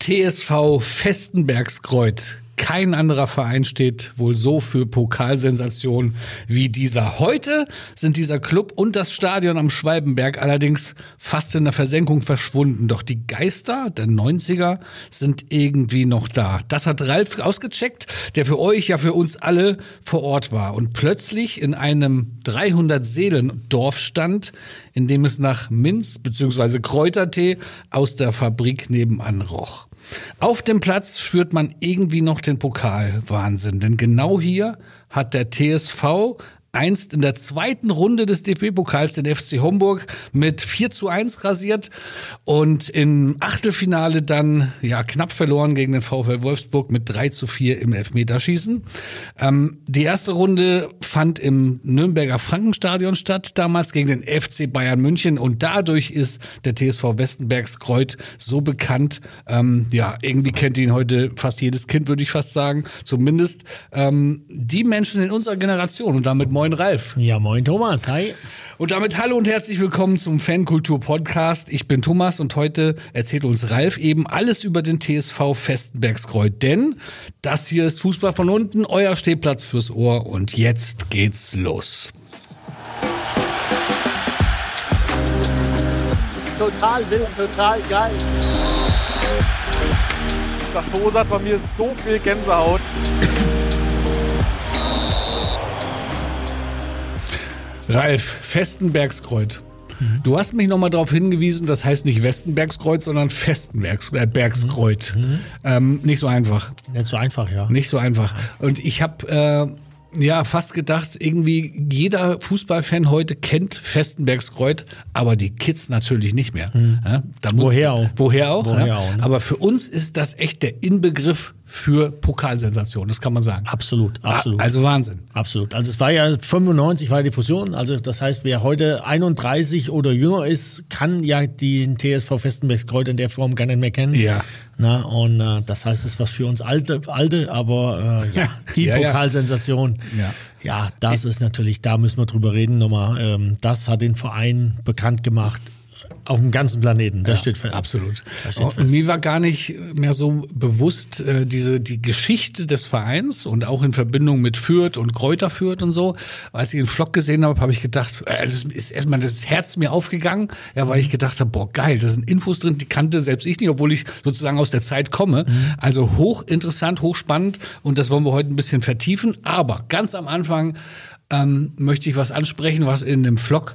TSV Vestenbergskreuth. Kein anderer Verein steht wohl so für Pokalsensation wie dieser. Heute sind dieser Club und das Stadion am Schwalbenberg allerdings fast in der Versenkung verschwunden. Doch die Geister der 90er sind irgendwie noch da. Das hat Ralf ausgecheckt, der für euch, ja für uns alle vor Ort war und plötzlich in einem 300-Seelen-Dorf stand, in dem es nach Minz bzw. Kräutertee aus der Fabrik nebenan roch. Auf dem Platz spürt man irgendwie noch den Pokalwahnsinn, denn genau hier hat der TSV einst in der zweiten Runde des DFB-Pokals den FC Homburg mit 4:1 rasiert und im Achtelfinale dann knapp verloren gegen den VfL Wolfsburg mit 3:4 im Elfmeterschießen. Die erste Runde fand im Nürnberger Frankenstadion statt, damals gegen den FC Bayern München, und dadurch ist der TSV Vestenbergskreuth so bekannt. Irgendwie kennt ihn heute fast jedes Kind, würde ich fast sagen. Zumindest die Menschen in unserer Generation, und damit moin Ralf. Ja, moin Thomas, hi. Und damit hallo und herzlich willkommen zum Fankultur-Podcast. Ich bin Thomas und heute erzählt uns Ralf eben alles über den TSV Vestenbergskreuth. Denn das hier ist Fußball von unten, euer Stehplatz fürs Ohr, und jetzt geht's los. Total wild, total geil. Das verursacht bei mir so viel Gänsehaut. Ralf, Vestenbergskreuth. Du hast mich nochmal darauf hingewiesen, das heißt nicht Vestenbergskreuth, sondern Vestenbergskreuth. Nicht so einfach. Nicht so einfach, ja. Nicht so einfach. Und ich habe fast gedacht, irgendwie jeder Fußballfan heute kennt Vestenbergskreuth, aber die Kids natürlich nicht mehr. Ja, Woher auch. Woher auch, ne? Aber für uns ist das echt der Inbegriff für Pokalsensation, das kann man sagen. Absolut. Also Wahnsinn. Absolut. Also es war ja 95 war die Fusion, also das heißt, wer heute 31 oder jünger ist, kann ja den TSV Vestenbergskreuth in der Form gar nicht mehr kennen. Ja. Und das heißt, es ist was für uns Alte, aber die Pokalsensation. Ja, das ist natürlich, da müssen wir drüber reden nochmal. Das hat den Verein bekannt gemacht. Auf dem ganzen Planeten, das steht fest. Absolut. Und mir war gar nicht mehr so bewusst die Geschichte des Vereins und auch in Verbindung mit Fürth und Kräuter Fürth und so. Als ich den Vlog gesehen habe ich gedacht, also ist erstmal das Herz mir aufgegangen, weil ich gedacht habe, boah, geil, da sind Infos drin, die kannte selbst ich nicht, obwohl ich sozusagen aus der Zeit komme. Also hochinteressant, hochspannend, und das wollen wir heute ein bisschen vertiefen. Aber ganz am Anfang möchte ich was ansprechen, was in dem Vlog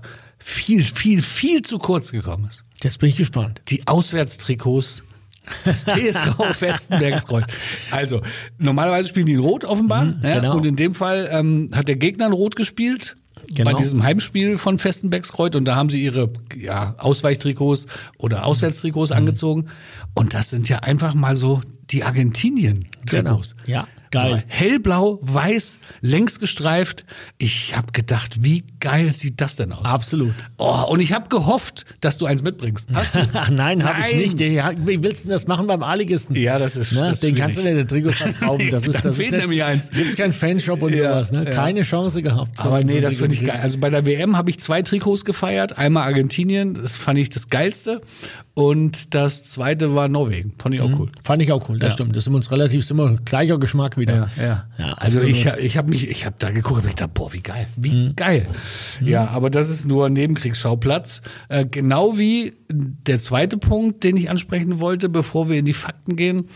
viel zu kurz gekommen ist. Jetzt bin ich gespannt. Die Auswärtstrikots des TSV Vestenbergskreuth. Also, normalerweise spielen die in Rot offenbar. Genau. Und in dem Fall hat der Gegner in Rot gespielt. Bei diesem Heimspiel von Vestenbergskreuth. Und da haben sie ihre Ausweichtrikots oder Auswärtstrikots angezogen. Und das sind ja einfach mal so die Argentinien-Trikots. Genau. Ja. Geil. Hellblau, weiß, längs gestreift. Ich habe gedacht, wie geil sieht das denn aus? Absolut. Und ich habe gehofft, dass du eins mitbringst. Hast du? Nein, habe ich nicht. Wie willst du das machen beim A-Ligisten? Ja, das ist das den kannst du nicht in den Trikotsatz rauben. Das fehlt nämlich eins. Gibt's keinen Fanshop und sowas. Ne? Keine Chance gehabt. Aber nee, das finde ich geil. Also bei der WM habe ich 2 Trikots gefeiert. Einmal Argentinien, das fand ich das Geilste. Und das zweite war Norwegen. Fand ich auch cool. Fand ich auch cool, das stimmt. Das sind immer gleicher Geschmack wieder. Ja, also ich habe da geguckt und gedacht, boah, wie geil. Wie geil. Ja, aber das ist nur ein Nebenkriegsschauplatz. Genau wie der zweite Punkt, den ich ansprechen wollte, bevor wir in die Fakten gehen.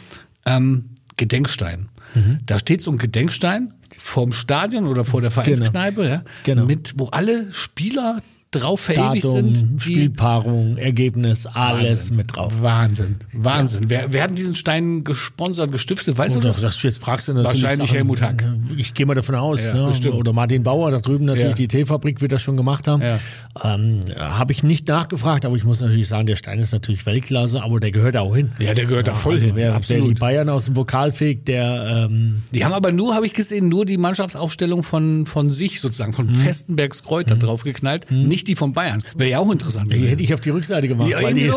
Gedenkstein. Da steht so ein Gedenkstein vorm Stadion oder vor der Vereinskneipe, wo alle Spieler drauf verewigt Datum, sind. Spielpaarung, Ergebnis, alles Wahnsinn. mit drauf. Wahnsinn. Wer hat diesen Stein gesponsert, gestiftet? Weißt du das? Jetzt fragst du natürlich wahrscheinlich Sachen. Helmut Hack. Ich gehe mal davon aus. Ja, ne? bestimmt. Oder Martin Bauer, da drüben natürlich die Teefabrik wird das schon gemacht haben. Ja. Habe ich nicht nachgefragt, aber ich muss natürlich sagen, der Stein ist natürlich Weltklasse, aber der gehört auch hin. Ja, der gehört da voll hin. Wer die Bayern aus dem Pokal fegt, der... die haben aber nur, habe ich gesehen, nur die Mannschaftsaufstellung von sich sozusagen, von Vestenbergskreuth da drauf geknallt, nicht die von Bayern. Wäre ja auch interessant. Die hätte ich auf die Rückseite gemacht. Ja, genau.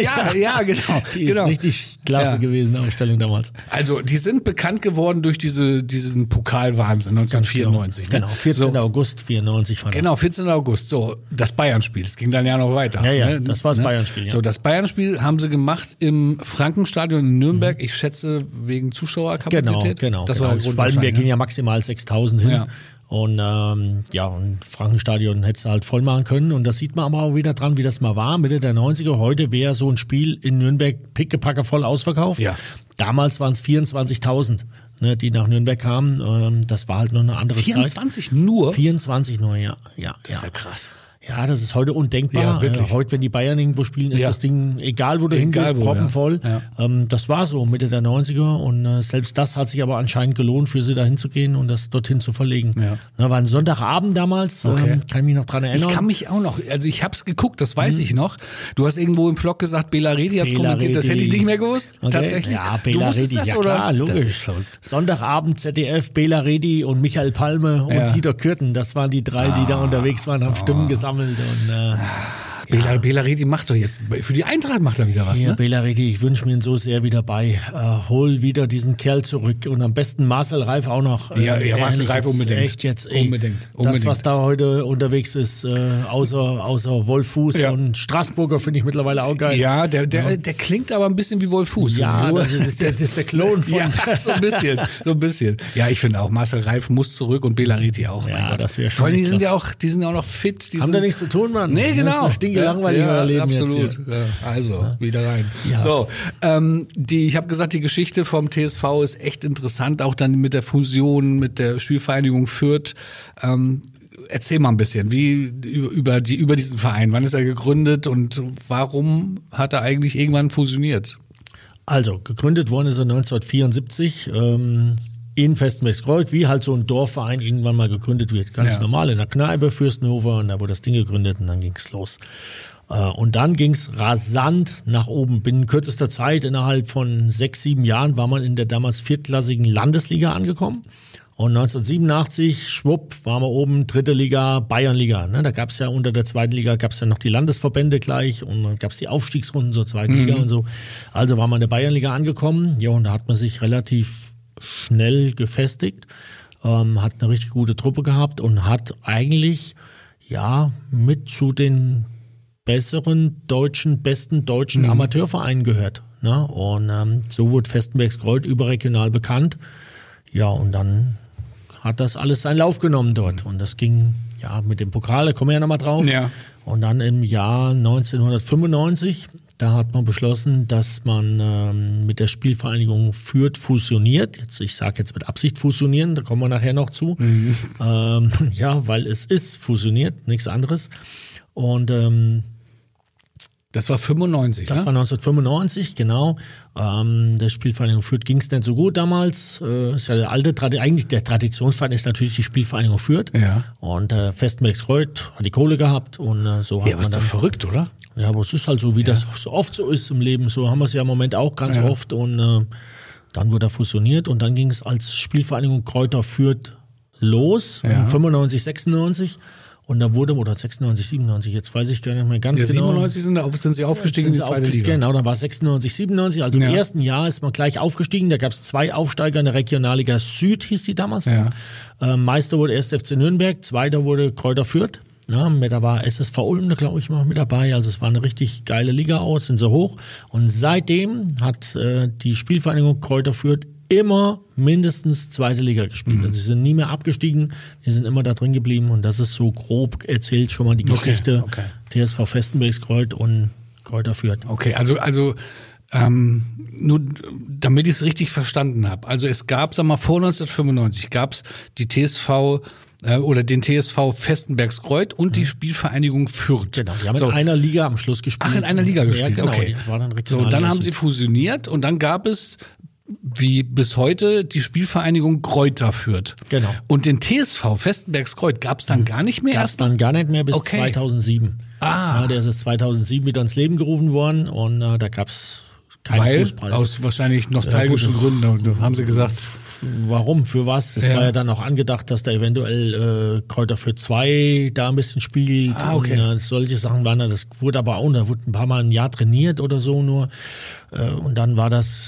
Die ist richtig klasse gewesen, Aufstellung damals. Also, die sind bekannt geworden durch diesen Pokalwahnsinn 1994. Genau, 14. August 94 war das. Genau, 14. August. So, das Bayern-Spiel. Es ging dann ja noch weiter. Ja, ne? Das war das Bayern-Spiel. Ja. So, das Bayern-Spiel haben sie gemacht im Frankenstadion in Nürnberg. Ich schätze, wegen Zuschauerkapazität. Genau. Das war der Grund Schwalbenberg wahrscheinlich, ging ja maximal 6.000 hin. Ja. Und und Frankenstadion hättest du halt voll machen können. Und das sieht man aber auch wieder dran, wie das mal war, Mitte der 90er. Heute wäre so ein Spiel in Nürnberg pickepacke voll ausverkauft. Ja. Damals waren es 24.000, ne, die nach Nürnberg kamen. Das war halt noch eine andere 24 Zeit. nur? 24 nur, ja. Das ist ja krass. Ja, das ist heute undenkbar. Ja, wirklich. Heute, wenn die Bayern irgendwo spielen, ist das Ding, egal wo du hingehst, proppenvoll. Ja. Das war so Mitte der 90er und selbst das hat sich aber anscheinend gelohnt, für sie da hinzugehen und das dorthin zu verlegen. Ja. War ein Sonntagabend damals, kann ich mich noch dran erinnern. Ich kann mich auch noch, also ich hab's geguckt, das weiß ich noch. Du hast irgendwo im Vlog gesagt, Bela Redi hat's kommentiert, das hätte ich nicht mehr gewusst, tatsächlich. Ja, Bela Redi, das, ja oder? klar, logisch. Das ist verrückt. Sonntagabend ZDF, Bela Redi und Michael Palme und Dieter Kürten, das waren die drei, die da unterwegs waren, haben Stimmen gesammelt und Bela Redi macht doch jetzt, für die Eintracht macht er wieder was, ja, ne? Bela Redi, ich wünsche mir ihn so sehr wieder bei. Hol wieder diesen Kerl zurück und am besten Marcel Reif auch noch. Ja, Marcel Reif unbedingt. Echt jetzt, Unbedingt. Das, was da heute unterwegs ist, außer Wolf Fuß und Straßburger finde ich mittlerweile auch geil. Ja, der klingt aber ein bisschen wie Wolf Fuß. Ja, so. das ist der Klon von. Ja, so ein bisschen. Ja, ich finde auch, Marcel Reif muss zurück und Bela Redi auch. Ja, das wäre schon. Vor allem, die sind ja auch noch fit. Haben da nichts zu tun, Mann. Nee, genau. Das ist langweilig Leben absolut. Jetzt ja, also, wieder rein. Ja. So, ich habe gesagt, die Geschichte vom TSV ist echt interessant, auch dann mit der Fusion, mit der Spielvereinigung Fürth. Erzähl mal ein bisschen, über diesen Verein. Wann ist er gegründet und warum hat er eigentlich irgendwann fusioniert? Also, gegründet worden ist er 1974. In Vestenbergskreuz, wie halt so ein Dorfverein irgendwann mal gegründet wird. Ganz normal in der Kneipe, Fürstenhofer, und da wurde das Ding gegründet und dann ging's los. Und dann ging's rasant nach oben. Binnen kürzester Zeit, innerhalb von 6-7 Jahren, war man in der damals viertklassigen Landesliga angekommen. Und 1987, schwupp, waren wir oben, 3. Liga, Bayernliga. Ne, da gab's ja unter der 2. Liga gab's ja noch die Landesverbände gleich und dann gab's die Aufstiegsrunden zur 2. Liga und so. Also war man in der Bayernliga angekommen. Ja, und da hat man sich relativ schnell gefestigt, hat eine richtig gute Truppe gehabt und hat eigentlich mit zu den besten deutschen Amateurvereinen gehört. Ne? Und so wurde Vestenbergskreuz überregional bekannt. Ja, und dann hat das alles seinen Lauf genommen dort. Und das ging mit dem Pokal, da kommen wir ja nochmal drauf. Ja. Und dann im Jahr 1995, da hat man beschlossen, dass man mit der Spielvereinigung Fürth fusioniert. Ich sage jetzt mit Absicht fusionieren, da kommen wir nachher noch zu. Weil es ist fusioniert, nichts anderes. Und das war 95, Das war 1995, genau. Der Spielvereinigung Fürth ging es nicht so gut damals. Ist ja der alte, eigentlich der Traditionsverein ist natürlich die Spielvereinigung Fürth. Ja. Und Vestenbergskreuz hat die Kohle gehabt und so hat man aber ist doch verrückt, oder? Ja, aber es ist halt so, wie das so oft so ist im Leben. So haben wir es ja im Moment auch ganz oft. Und dann wurde er fusioniert und dann ging es als Spielvereinigung Kräuter Fürth los, 95, 96. Und da wurde, oder 96, 97, jetzt weiß ich gar nicht mehr ganz genau. 97 sind sie aufgestiegen in die 2. Liga. Genau, dann war es 96, 97. Also im ersten Jahr ist man gleich aufgestiegen. Da gab es 2 Aufsteiger in der Regionalliga Süd, hieß die damals. Ja. Meister wurde 1. FC Nürnberg, Zweiter wurde Kräuter Fürth. Ja, da war SSV Ulm, glaube ich, noch mit dabei. Also es war eine richtig geile Liga aus, sind so hoch. Und seitdem hat die Spielvereinigung Kräuter Fürth immer mindestens 2. Liga gespielt. Also sie sind nie mehr abgestiegen, die sind immer da drin geblieben und das ist so grob erzählt schon mal die Geschichte TSV Vestenbergskreuz und Kräuter Fürth. Okay, also nur damit ich es richtig verstanden habe. Also es gab, vor 1995 gab es die TSV oder den TSV Vestenbergskreuz und die Spielvereinigung Fürth. Genau, die haben in einer Liga am Schluss gespielt. Ach, in einer Liga gespielt, ja, genau, okay. Die war dann dann haben sie fusioniert und dann gab es wie bis heute die Spielvereinigung Kräuter Fürth. Genau. Und den TSV Vestenbergskreuz gab es dann gar nicht mehr? Gab es dann gar nicht mehr bis 2007. Der ist 2007 wieder ins Leben gerufen worden und da gab es keinen Fußball. Aus wahrscheinlich nostalgischen Gründen, haben sie gesagt. Warum? Für was? Das war ja dann auch angedacht, dass da eventuell Kräuter Fürth 2 da ein bisschen spielt. Und solche Sachen waren da. Das wurde aber auch, da wurde ein paar Mal ein Jahr trainiert oder so nur. Und dann war das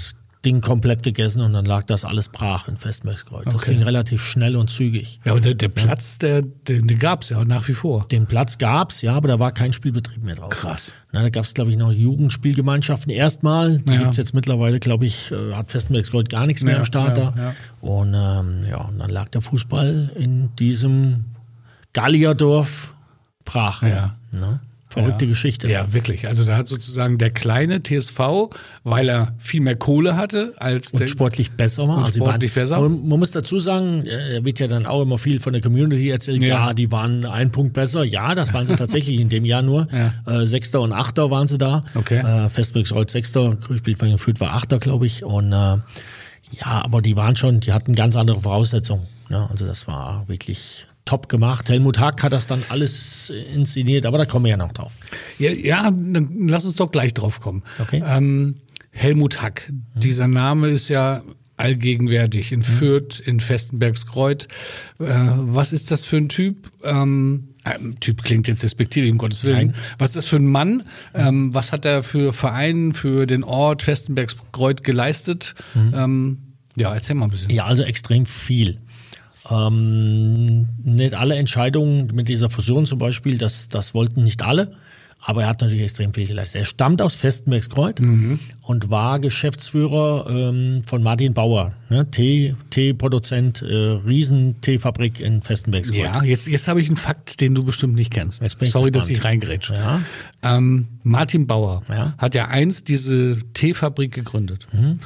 Ding komplett gegessen und dann lag das alles brach in Festbergskreuth. Das ging relativ schnell und zügig. Ja, aber der Platz, den gab es ja nach wie vor. Den Platz gab's, ja, aber da war kein Spielbetrieb mehr drauf. Krass. Na, da gab's, glaube ich, noch Jugendspielgemeinschaften erstmal. Die gibt's jetzt mittlerweile, glaube ich, hat Festbergskreuth gar nichts mehr am Start da. Ja. Und und dann lag der Fußball in diesem Gallierdorf brach. Ja. Ne? Verrückte Geschichte. Ja, wirklich. Also da hat sozusagen der kleine TSV, weil er viel mehr Kohle hatte als und sportlich besser war. Und sportlich besser. Man muss dazu sagen, er wird ja dann auch immer viel von der Community erzählt. Ja, die waren 1 Punkt besser. Ja, das waren sie tatsächlich in dem Jahr nur. Ja. 6. und 8. waren sie da. Okay. Festbergskreuth 6. Spielverein Fürth war 8. glaube ich. Und aber die hatten ganz andere Voraussetzungen. Ja, also das war wirklich top gemacht. Helmut Hack hat das dann alles inszeniert, aber da kommen wir ja noch drauf. Ja, dann lass uns doch gleich drauf kommen. Okay. Helmut Hack, dieser Name ist ja allgegenwärtig in Fürth, in Vestenbergskreuth. Was ist das für ein Typ? Typ klingt jetzt despektierlich, um Gottes Willen. Nein. Was ist das für ein Mann? Was hat er für Verein, für den Ort Vestenbergskreuth geleistet? Erzähl mal ein bisschen. Ja, also extrem viel. Nicht alle Entscheidungen mit dieser Fusion zum Beispiel, das wollten nicht alle, aber er hat natürlich extrem viel geleistet. Er stammt aus Vestenbergskreuth und war Geschäftsführer von Martin Bauer, ne? Teeproduzent, Riesen-Teefabrik in Vestenbergskreuth. Ja, jetzt habe ich einen Fakt, den du bestimmt nicht kennst. Sorry, dass ich reingrätsche. Ja. Martin Bauer hat ja einst diese Teefabrik gegründet.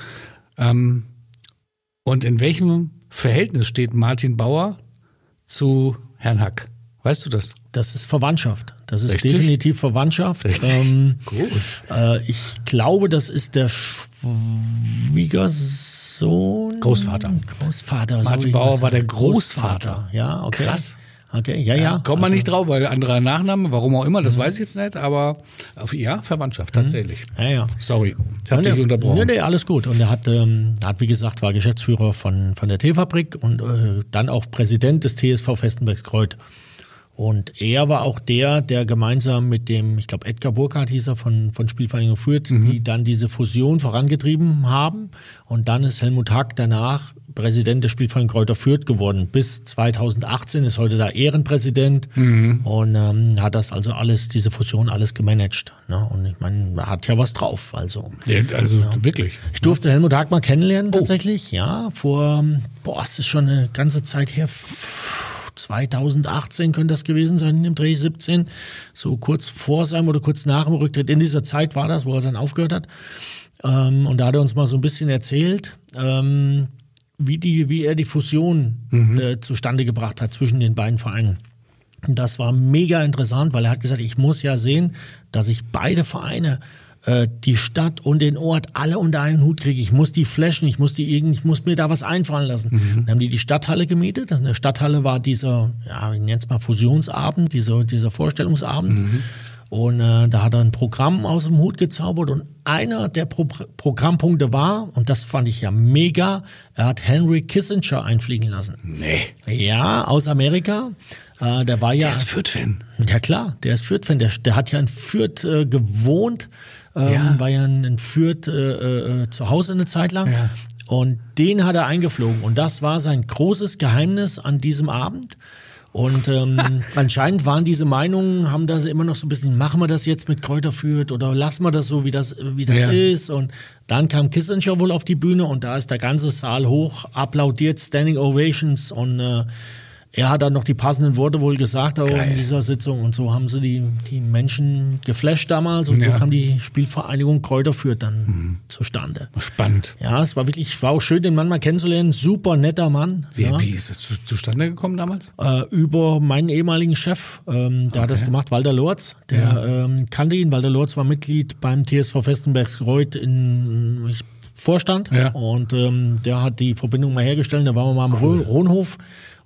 Und in welchem Verhältnis steht Martin Bauer zu Herrn Hack? Weißt du das? Das ist Verwandtschaft. Das ist Richtig? Definitiv Verwandtschaft. Gut. Ich glaube, das ist der Schwiegersohn. Großvater. Martin Bauer war der Großvater. Ja, okay. Krass. Okay, ja. Kommt man nicht drauf, weil anderer Nachname, warum auch immer, das weiß ich jetzt nicht, aber Verwandtschaft, tatsächlich. Ja. Sorry, ich habe dich unterbrochen. Nee, alles gut. Und er hat, wie gesagt, war Geschäftsführer von der Teefabrik und dann auch Präsident des TSV Vestenbergskreuth. Und er war auch der gemeinsam mit dem, ich glaube Edgar Burkhardt hieß er von Spielvereinigung Fürth, die dann diese Fusion vorangetrieben haben. Und dann ist Helmut Hack danach Präsident der Spielvereinigung Kräuter Fürth geworden. Bis 2018 ist heute da Ehrenpräsident und hat das also alles, diese Fusion alles gemanagt. Ne? Und ich meine, er hat ja was drauf. Also wirklich. Ich durfte Helmut Hack mal kennenlernen tatsächlich. Ja, es ist schon eine ganze Zeit her. 2018 könnte das gewesen sein, in dem Dreh 17, so kurz vor seinem oder kurz nach dem Rücktritt. In dieser Zeit war das, wo er dann aufgehört hat. Und da hat er uns mal so ein bisschen erzählt, wie er die Fusion zustande gebracht hat zwischen den beiden Vereinen. Und das war mega interessant, weil er hat gesagt, ich muss ja sehen, dass ich beide Vereine, die Stadt und den Ort alle unter einen Hut kriege. Ich muss die flashen, ich muss mir da was einfallen lassen. Dann haben die Stadthalle gemietet. In der Stadthalle war dieser, ich nenne es mal Fusionsabend, dieser Vorstellungsabend. Und da hat er ein Programm aus dem Hut gezaubert und einer der Programmpunkte war, und das fand ich ja mega, er hat Henry Kissinger einfliegen lassen. Nee. Ja, aus Amerika. Der war ja. Der ist Fürth-Fan. Ja klar, der ist Fürth-Fan. Der hat ja in Fürth gewohnt, war ja in Fürth zu Hause eine Zeit lang. Ja. Und den hat er eingeflogen. Und das war sein großes Geheimnis an diesem Abend. Und anscheinend waren diese Meinungen, haben da immer noch so ein bisschen, machen wir das jetzt mit Kräuter Fürth oder lassen wir das so, wie das ist. Und dann kam Kissinger wohl auf die Bühne und da ist der ganze Saal hoch, applaudiert, Standing Ovations und er hat dann noch die passenden Worte wohl gesagt auch in dieser Sitzung und so haben sie die Menschen geflasht damals und so kam die Spielvereinigung Kräuter Fürth dann zustande. Spannend. Ja, es war auch schön, den Mann mal kennenzulernen. Super netter Mann. Wie ist das zustande gekommen damals? Über meinen ehemaligen Chef, der hat das gemacht, Walter Lorz. Der kannte ihn. Walter Lorz war Mitglied beim TSV Vestenbergskreuth in Vorstand und der hat die Verbindung mal hergestellt. Da waren wir mal am Rhohnhof.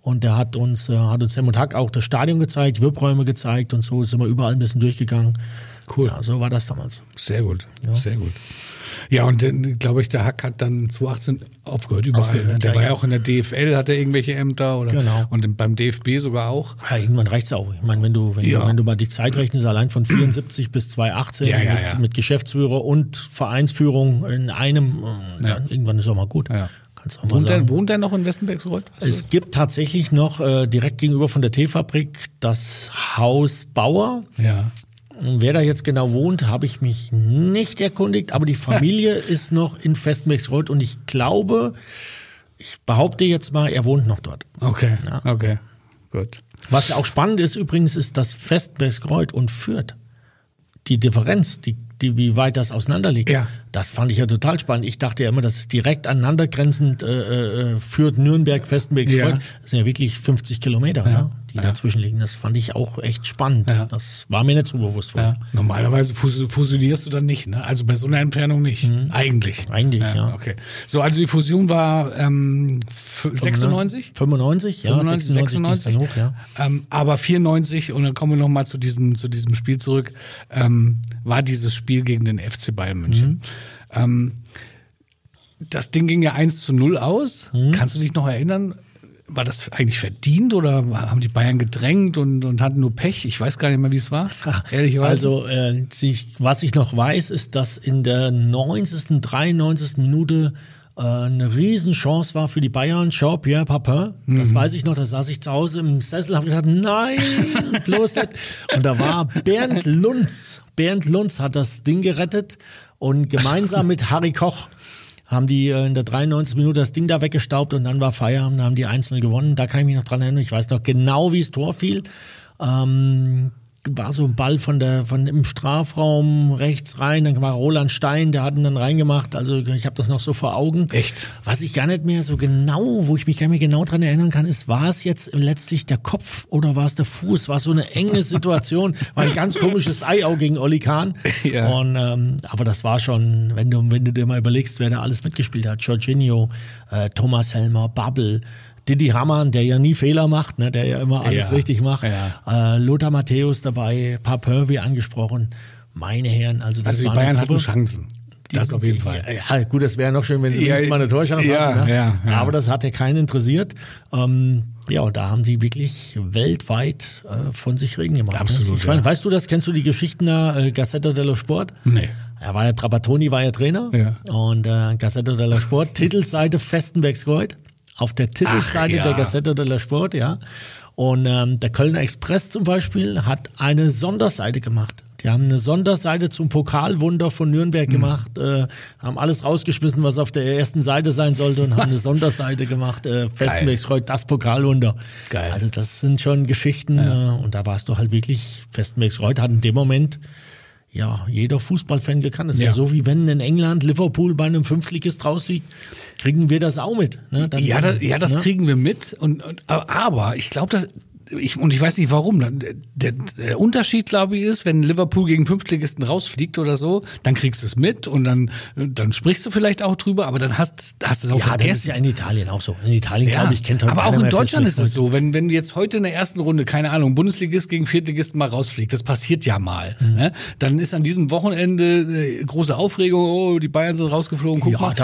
Und der hat uns Helmut Hack auch das Stadion gezeigt, Wirbräume gezeigt und so sind wir überall ein bisschen durchgegangen. Cool. Ja, so war das damals. Sehr gut, sehr gut. Ja, und glaube ich, der Hack hat dann 2018 aufgehört, überall. Der war ja auch in der DFL, hat er irgendwelche Ämter oder und beim DFB sogar auch. Ja, irgendwann reicht's auch. Ich meine, wenn du mal die Zeit rechnest, allein von 74 bis 2018 mit Geschäftsführer und Vereinsführung in einem, dann irgendwann ist auch mal gut. Ja. Wohnt der noch in Westenbergsreuth? Es gibt tatsächlich noch direkt gegenüber von der Teefabrik das Haus Bauer. Ja. Wer da jetzt genau wohnt, habe ich mich nicht erkundigt, aber die Familie ist noch in Vestenbergsreuth und ich glaube, ich behaupte jetzt mal, er wohnt noch dort. Okay, okay, gut. Was ja auch spannend ist übrigens, ist, dass Vestenbergsreuth und Fürth, die Differenz, wie weit das auseinander liegt, das fand ich ja total spannend. Ich dachte ja immer, das ist direkt aneinandergrenzend Fürth, Nürnberg, Vestenbergsreuth. Das sind ja wirklich 50 Kilometer, die dazwischen liegen. Das fand ich auch echt spannend. Ja. Das war mir nicht so bewusst. Normalerweise fusionierst du dann nicht, ne? Also bei so einer Entfernung nicht. Eigentlich, ja. Okay. So, also die Fusion war 96? 95, ja. 96. Hoch, ja. Aber 94, und dann kommen wir nochmal zu diesem Spiel zurück, war dieses Spiel gegen den FC Bayern München. Das Ding ging ja 1:0 aus. Kannst du dich noch erinnern? War das eigentlich verdient oder haben die Bayern gedrängt und hatten nur Pech? Ich weiß gar nicht mehr, wie es war, ehrlicherweise. Also, was ich noch weiß, ist, dass in der 90., 93. Minute eine Riesenchance war für die Bayern, Jean-Pierre Papin. Das weiß ich noch, da saß ich zu Hause im Sessel, habe gesagt, nein, bloß nicht. Und da war Bernd Lunz. Bernd Lunz hat das Ding gerettet und gemeinsam mit Harry Koch haben die in der 93. Minute das Ding da weggestaubt und dann war Feierabend, dann haben die 1:0 gewonnen. Da kann ich mich noch dran erinnern. Ich weiß noch genau, wie das Tor fiel. War so ein Ball von im Strafraum rechts rein, dann war Roland Stein, der hat ihn dann reingemacht, also ich habe das noch so vor Augen. Echt? Was ich gar nicht mehr so genau, wo ich mich gar nicht mehr genau dran erinnern kann, ist, war es jetzt letztlich der Kopf oder war es der Fuß? War so eine enge Situation, war ein ganz komisches Ei-Au gegen Oli Kahn. Ja. Und, aber das war schon, wenn du dir mal überlegst, wer da alles mitgespielt hat, Jorginho, Thomas Helmer, Babbel, Didi Hamann, der ja nie Fehler macht, ne, der ja immer alles richtig macht. Ja. Lothar Matthäus dabei, Papin, wie angesprochen. Meine Herren, also das die Bayern hatten Chancen. Das auf jeden Fall. Ja, gut, das wäre noch schön, wenn sie wenigstens mal eine Torchance hatten. Ne? Ja. Aber das hat ja keinen interessiert. Und da haben die wirklich weltweit von sich reden gemacht. Absolut. Ich meine, weißt du das? Kennst du die Geschichten der Gazzetta dello Sport? Nee. Trapattoni war ja Trainer. Ja. Und Gazzetta dello Sport, Titelseite Vestenbergsreuth. Auf der Titelseite der Gazzetta dello Sport, ja. Und der Kölner Express zum Beispiel hat eine Sonderseite gemacht. Die haben eine Sonderseite zum Pokalwunder von Nürnberg gemacht, haben alles rausgeschmissen, was auf der ersten Seite sein sollte und haben eine Sonderseite gemacht, Vestenbergsreuth, das Pokalwunder. Geil. Also das sind schon Geschichten und da warst du halt wirklich, Vestenbergsreuth hat in dem Moment jeder Fußballfan gekannt. Das ist ja so, wie wenn in England Liverpool bei einem Fünftligist rausliegt, kriegen wir das auch mit. Ne? Das kriegen wir mit. Aber ich glaube, ich weiß nicht warum. Der Unterschied, glaube ich, ist, wenn Liverpool gegen Fünftligisten rausfliegt oder so, dann kriegst du es mit und dann sprichst du vielleicht auch drüber, aber dann hast du es auch vergessen. Das ist ja in Italien auch so. In Italien, glaube ich, kennt heute aber auch in Deutschland ist es so, wenn jetzt heute in der ersten Runde, keine Ahnung, Bundesligist gegen Viertligisten mal rausfliegt, das passiert ja mal. Ne? Dann ist an diesem Wochenende große Aufregung, die Bayern sind rausgeflogen, guck mal.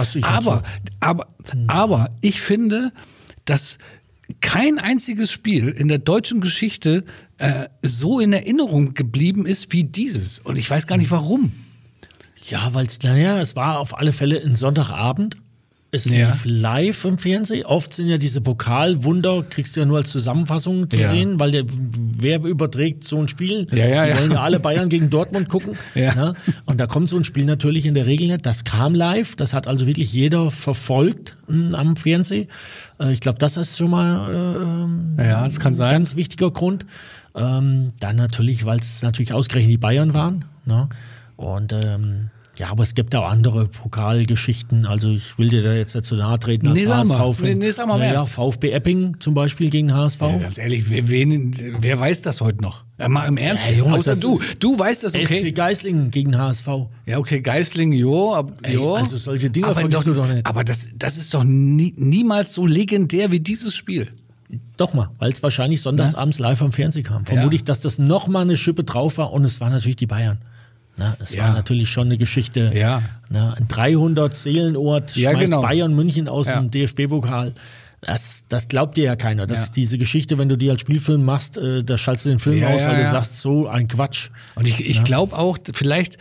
Aber ich finde, dass kein einziges Spiel in der deutschen Geschichte so in Erinnerung geblieben ist wie dieses. Und ich weiß gar nicht warum. Ja, weil es war auf alle Fälle ein Sonntagabend. Es lief live im Fernsehen. Oft sind ja diese Pokalwunder, kriegst du ja nur als Zusammenfassung zu sehen, weil wer überträgt so ein Spiel? Die wollen ja alle Bayern gegen Dortmund gucken. Ja. Ne? Und da kommt so ein Spiel natürlich in der Regel nicht. Das kam live, das hat also wirklich jeder verfolgt am Fernsehen. Ich glaube, das ist schon mal das kann sein. Ein ganz wichtiger Grund. Dann natürlich, weil es natürlich ausgerechnet die Bayern waren. Ne? Und aber es gibt auch andere Pokalgeschichten. Also ich will dir da jetzt nicht zu nahe treten als HSV. Sag mal VfB Epping zum Beispiel gegen HSV. Ja, ganz ehrlich, wer weiß das heute noch? Mal im Ernst, außer du. Du weißt das, okay? SC Geislingen gegen HSV. Ja, okay, Geislingen, also solche Dinge vergisst du doch nicht. Aber das ist doch niemals so legendär wie dieses Spiel. Doch mal, weil es wahrscheinlich sonntagsabends live am Fernsehen kam. Vermute ich, dass das nochmal eine Schippe drauf war und es waren natürlich die Bayern. Es war natürlich schon eine Geschichte. Ja. Ein 300-Seelenort schmeißt Bayern München aus dem DFB-Pokal. Das glaubt dir ja keiner. Diese Geschichte, wenn du die als Spielfilm machst, da schaltest du den Film aus, weil du sagst, so ein Quatsch. Und ich glaube auch, vielleicht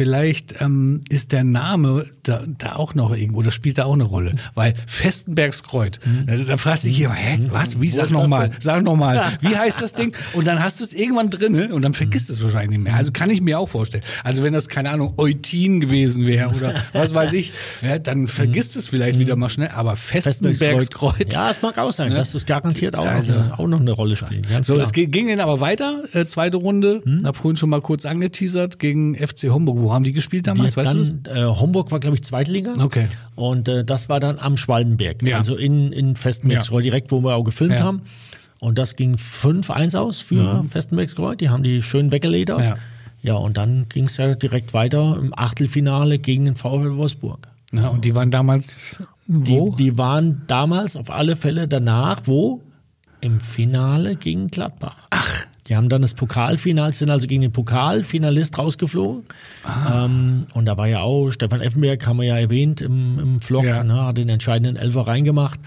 ist der Name da auch noch irgendwo, das spielt da auch eine Rolle. Weil Vestenbergskreuth, da fragst du dich hier, was? Wie? Sag nochmal, wie heißt das Ding? Und dann hast du es irgendwann drin und dann vergisst es wahrscheinlich nicht mehr. Also kann ich mir auch vorstellen. Also wenn das, keine Ahnung, Eutin gewesen wäre oder was weiß ich, dann vergisst es vielleicht wieder mal schnell. Aber Vestenbergskreuth. Ja, es mag auch sein, dass das garantiert auch noch eine Rolle spielt. So, klar. Es ging dann aber weiter, zweite Runde, hab vorhin schon mal kurz angeteasert, gegen FC Homburg. Wo haben die gespielt damals, weißt du das? Homburg war, glaube ich, Zweitliga. Okay. Und das war dann am Schwalbenberg, also in Vestenbergskreuth, direkt, wo wir auch gefilmt haben. Und das ging 5-1 aus für Vestenbergskreuth, die haben die schön weggeledert. Ja, und dann ging es ja direkt weiter im Achtelfinale gegen den VfL Wolfsburg. Ja, und die waren damals wo? Die waren damals auf alle Fälle danach, wo? Im Finale gegen Gladbach. Ach. Die haben dann das Pokalfinale, sind also gegen den Pokalfinalist rausgeflogen. Und da war ja auch, Stefan Effenberg, haben wir ja erwähnt im Vlog, hat den entscheidenden Elfer reingemacht.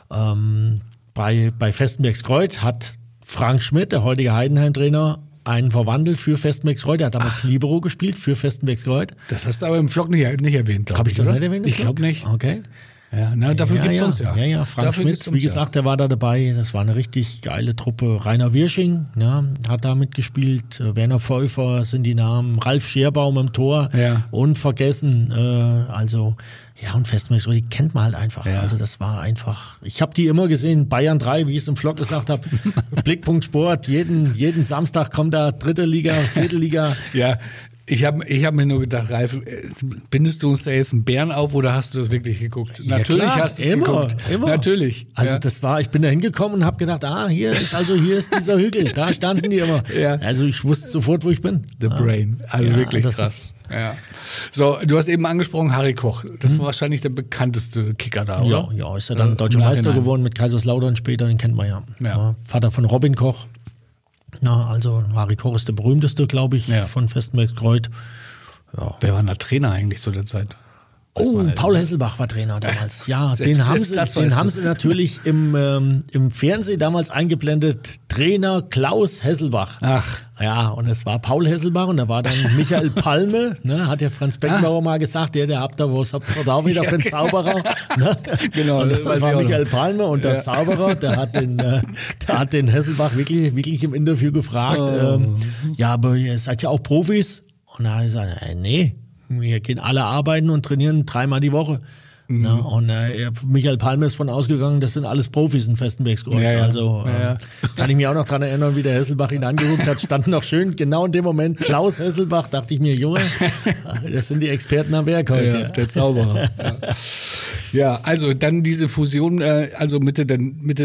Bei Vestenbergskreuth hat Frank Schmidt, der heutige Heidenheim-Trainer, einen verwandelt für Vestenbergskreuth. Der hat damals Libero gespielt für Vestenbergskreuth. Das hast du aber im Vlog nicht erwähnt, glaube ich. Habe ich das nicht erwähnt? Ich glaube nicht. Okay. Ja, dafür gibt es uns ja. Ja, Frank Schmidt, wie gesagt, der war da dabei. Das war eine richtig geile Truppe. Rainer Wirsching hat da mitgespielt. Werner Pfeuffer sind die Namen. Ralf Scherbaum im Tor. Ja. Unvergessen. Und Vestenbergskreuth, die kennt man halt einfach. Ja. Also das war einfach, ich habe die immer gesehen, Bayern 3, wie ich es im Vlog gesagt habe, Blickpunkt Sport, jeden Samstag kommt da 3. Liga, 4. Liga. Ja. Ich hab mir nur gedacht, Ralf, bindest du uns da jetzt einen Bären auf oder hast du das wirklich geguckt? Ja, natürlich klar, hast du es geguckt. Immer. Natürlich. Also ich bin da hingekommen und habe gedacht, hier ist dieser Hügel, da standen die immer. Ja. Also ich wusste sofort, wo ich bin. The Brain, also wirklich krass. So, du hast eben angesprochen, Harry Koch. Das war wahrscheinlich der bekannteste Kicker da, oder? Ja, ist ja dann Deutscher Meister geworden mit Kaiserslautern später, den kennt man ja. Vater von Robin Koch. Also Harry Koch ist der berühmteste, glaube ich, von Vestenbergskreuth. Ja. Wer war denn der Trainer eigentlich zu der Zeit? Paul Hesselbach war Trainer damals. Ja, den haben sie natürlich im Fernsehen damals eingeblendet. Trainer Klaus Hesselbach. Ach. Ja, und es war Paul Hesselbach und da war dann Michael Palme, hat ja Franz Beckenbauer mal gesagt, der habt ihr da wieder für einen Zauberer. Genau. Und das war Michael Palme und der Zauberer, der hat den Hesselbach wirklich im Interview gefragt, aber ihr seid ja auch Profis? Und da hat er gesagt, nee. Wir gehen alle arbeiten und trainieren 3-mal die Woche. Und Michael Palme ist von ausgegangen, das sind alles Profis in Vestenbergskreuth. Kann ich mich auch noch dran erinnern, wie der Hesselbach ihn angeguckt hat, stand noch schön, genau in dem Moment, Klaus Hesselbach, dachte ich mir, Junge, das sind die Experten am Werk heute. Ja, der Zauberer. Ja, also dann diese Fusion, also Mitte der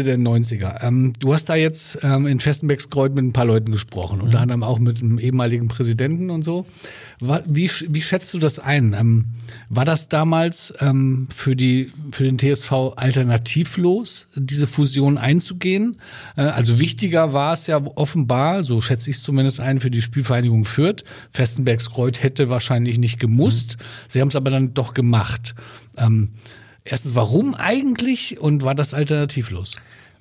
90er. Du hast da jetzt in Vestenbergskreuth mit ein paar Leuten gesprochen, unter anderem auch mit einem ehemaligen Präsidenten und so. Wie schätzt du das ein? War das damals für den TSV alternativlos, diese Fusion einzugehen? Also wichtiger war es ja offenbar, so schätze ich es zumindest ein, für die Spielvereinigung Fürth. Vestenbergskreuth hätte wahrscheinlich nicht gemusst. Sie haben es aber dann doch gemacht. Erstens, warum eigentlich und war das alternativlos?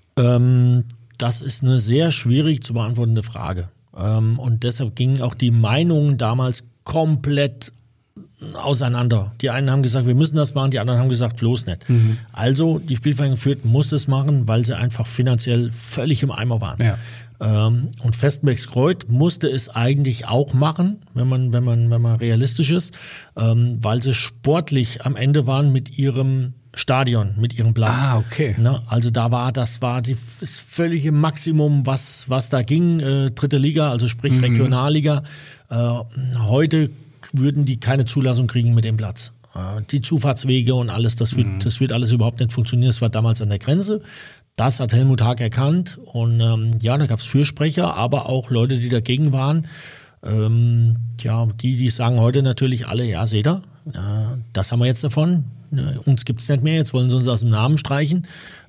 Das ist eine sehr schwierig zu beantwortende Frage. Und deshalb gingen auch die Meinungen damals komplett auseinander. Die einen haben gesagt, wir müssen das machen, die anderen haben gesagt, bloß nicht. Also die Spielvereinigung Fürth muss es machen, weil sie einfach finanziell völlig im Eimer waren. Ja. Und Vestenbergskreuth musste es eigentlich auch machen, wenn man realistisch ist, weil sie sportlich am Ende waren mit ihrem Stadion, mit ihrem Platz. Okay. Also das war das völlige Maximum, was da ging, 3. Liga, also sprich Regionalliga. Heute würden die keine Zulassung kriegen mit dem Platz. Die Zufahrtswege und alles, das wird alles überhaupt nicht funktionieren. Das war damals an der Grenze. Das hat Helmut Haag erkannt und da gab es Fürsprecher, aber auch Leute, die dagegen waren. Die sagen heute natürlich alle, ja, seht ihr, das haben wir jetzt davon. uns gibt's nicht mehr, jetzt wollen sie uns aus dem Namen streichen.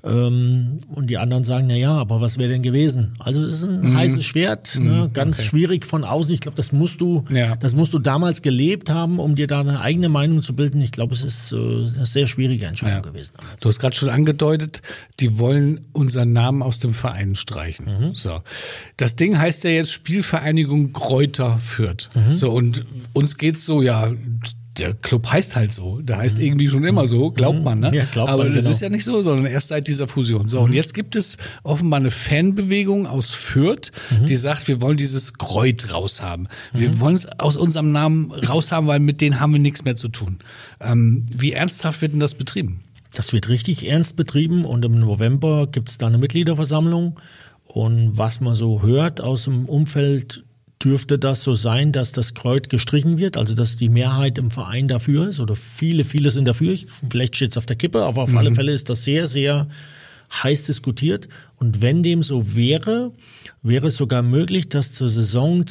Und die anderen sagen, naja, aber was wäre denn gewesen? Also es ist ein heißes Schwert, ganz schwierig von außen. Ich glaube, das musst du damals gelebt haben, um dir da eine eigene Meinung zu bilden. Ich glaube, es ist eine sehr schwierige Entscheidung gewesen. Du hast gerade schon angedeutet, die wollen unseren Namen aus dem Verein streichen. So. Das Ding heißt ja jetzt Spielvereinigung Greuther Fürth. So, und uns geht's so, der Club heißt halt so. Der heißt irgendwie schon immer so, glaubt man, ne? Ja, glaubt aber man, das genau. ist ja nicht so, sondern erst seit dieser Fusion. So, und jetzt gibt es offenbar eine Fanbewegung aus Fürth, die sagt, wir wollen dieses Greuth raushaben. Wir wollen es aus unserem Namen raushaben, weil mit denen haben wir nichts mehr zu tun. Wie ernsthaft wird denn das betrieben? Das wird richtig ernst betrieben und im November gibt es da eine Mitgliederversammlung. Und was man so hört aus dem Umfeld, dürfte das so sein, dass das Greuth gestrichen wird, also dass die Mehrheit im Verein dafür ist oder viele sind dafür. Vielleicht steht es auf der Kippe, aber auf alle Fälle ist das sehr, sehr heiß diskutiert. Und wenn dem so wäre es sogar möglich, dass zur Saison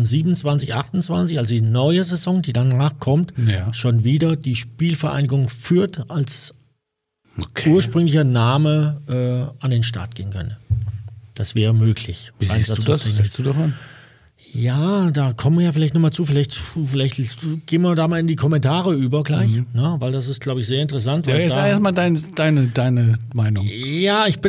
2027/28, also die neue Saison, die danach kommt, schon wieder die Spielvereinigung Fürth als ursprünglicher Name an den Start gehen könnte. Das wäre möglich. Wie siehst du das? Was hältst du davon? Ja, da kommen wir ja vielleicht nochmal zu. Vielleicht gehen wir da mal in die Kommentare über gleich, weil das ist, glaube ich, sehr interessant. Ja, jetzt sag erstmal deine Meinung. Ja, ich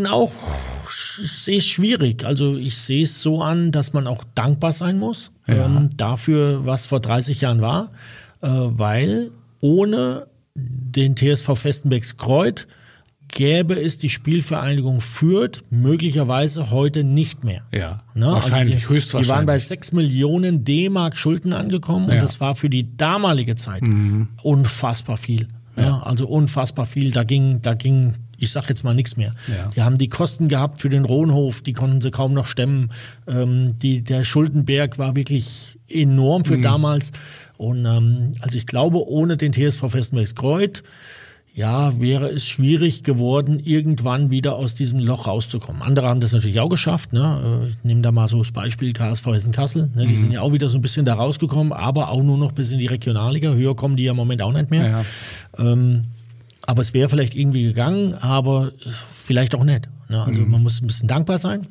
sehe es schwierig. Also ich sehe es so an, dass man auch dankbar sein muss dafür, was vor 30 Jahren war, weil ohne den TSV Vestenbecks Greuth gäbe es die Spielvereinigung Fürth möglicherweise heute nicht mehr. Ja, wahrscheinlich, also höchstwahrscheinlich. Die waren bei 6 Millionen D-Mark Schulden angekommen und das war für die damalige Zeit unfassbar viel. Ja, also unfassbar viel. Da ging, ich sag jetzt mal nichts mehr. Ja. Die haben die Kosten gehabt für den Rohnhof, die konnten sie kaum noch stemmen. Der Schuldenberg war wirklich enorm für damals. Und also ich glaube, ohne den TSV Vestenbecks Greuth wäre es schwierig geworden, irgendwann wieder aus diesem Loch rauszukommen. Andere haben das natürlich auch geschafft. Ne? Ich nehme da mal so das Beispiel KSV Hessen-Kassel. Ne? Die sind ja auch wieder so ein bisschen da rausgekommen, aber auch nur noch bis in die Regionalliga. Höher kommen die ja im Moment auch nicht mehr. Ja. Aber es wäre vielleicht irgendwie gegangen, aber vielleicht auch nicht. Ne? Also man muss ein bisschen dankbar sein.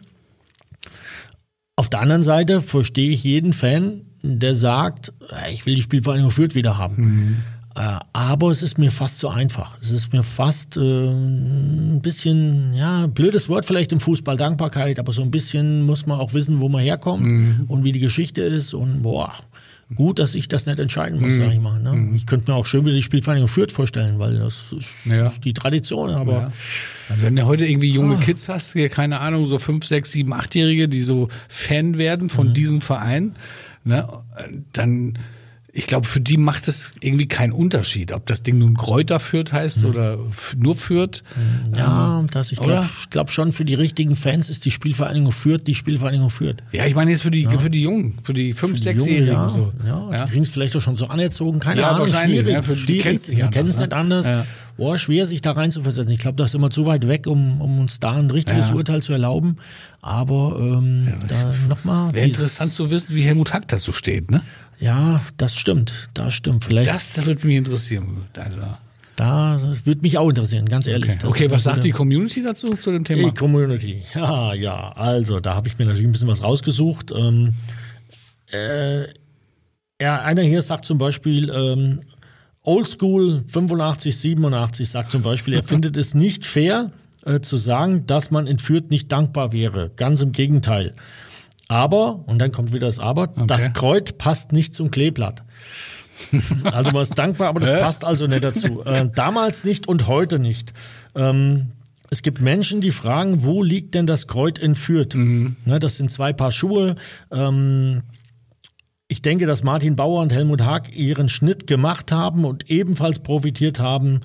Auf der anderen Seite verstehe ich jeden Fan, der sagt, ich will die Spielvereinigung Fürth wieder haben. Aber es ist mir fast zu einfach. Es ist mir fast ein bisschen, blödes Wort vielleicht im Fußball, Dankbarkeit, aber so ein bisschen muss man auch wissen, wo man herkommt und wie die Geschichte ist und gut, dass ich das nicht entscheiden muss, sag ich mal. Ne? Ich könnte mir auch schön wieder die Spielvereinigung Fürth vorstellen, weil das ist die Tradition, aber... Ja. Also wenn du heute irgendwie junge Kids hast, hier, keine Ahnung, so 5, 6, 7, 8-Jährige, die so Fan werden von diesem Verein, ne, dann... Ich glaube, für die macht es irgendwie keinen Unterschied, ob das Ding nun Greuther Fürth heißt oder nur Fürth. Ja, ich glaube schon, für die richtigen Fans ist die Spielvereinigung Fürth die Spielvereinigung Fürth. Ja, ich meine jetzt für die Jungen, für die 5-, 6-Jährigen. So. Ja, die kriegen es vielleicht auch schon so anerzogen, keine Ahnung, wahrscheinlich, schwierig. Die kennen es nicht anders. Ja. Schwer, sich da rein zu versetzen. Ich glaube, das ist immer zu weit weg, um uns da ein richtiges Urteil zu erlauben. Aber da nochmal... Wäre interessant zu wissen, wie Helmut Hack dazu steht, ne? Ja, das stimmt. Vielleicht. Das würde mich interessieren. Also. Das würde mich auch interessieren, ganz ehrlich. Okay, was sagt die Community dazu, zu dem Thema? Die Community, also da habe ich mir natürlich ein bisschen was rausgesucht. Einer hier sagt zum Beispiel, Oldschool 85, 87 sagt zum Beispiel, er findet es nicht fair zu sagen, dass man in Fürth nicht dankbar wäre. Ganz im Gegenteil. Aber, und dann kommt wieder das Aber, das Greuth passt nicht zum Kleeblatt. Also man ist dankbar, aber das passt also nicht dazu. Damals nicht und heute nicht. Es gibt Menschen, die fragen, wo liegt denn das Greuth in Fürth? Das sind 2 Paar Schuhe. Ich denke, dass Martin Bauer und Helmut Haag ihren Schnitt gemacht haben und ebenfalls profitiert haben.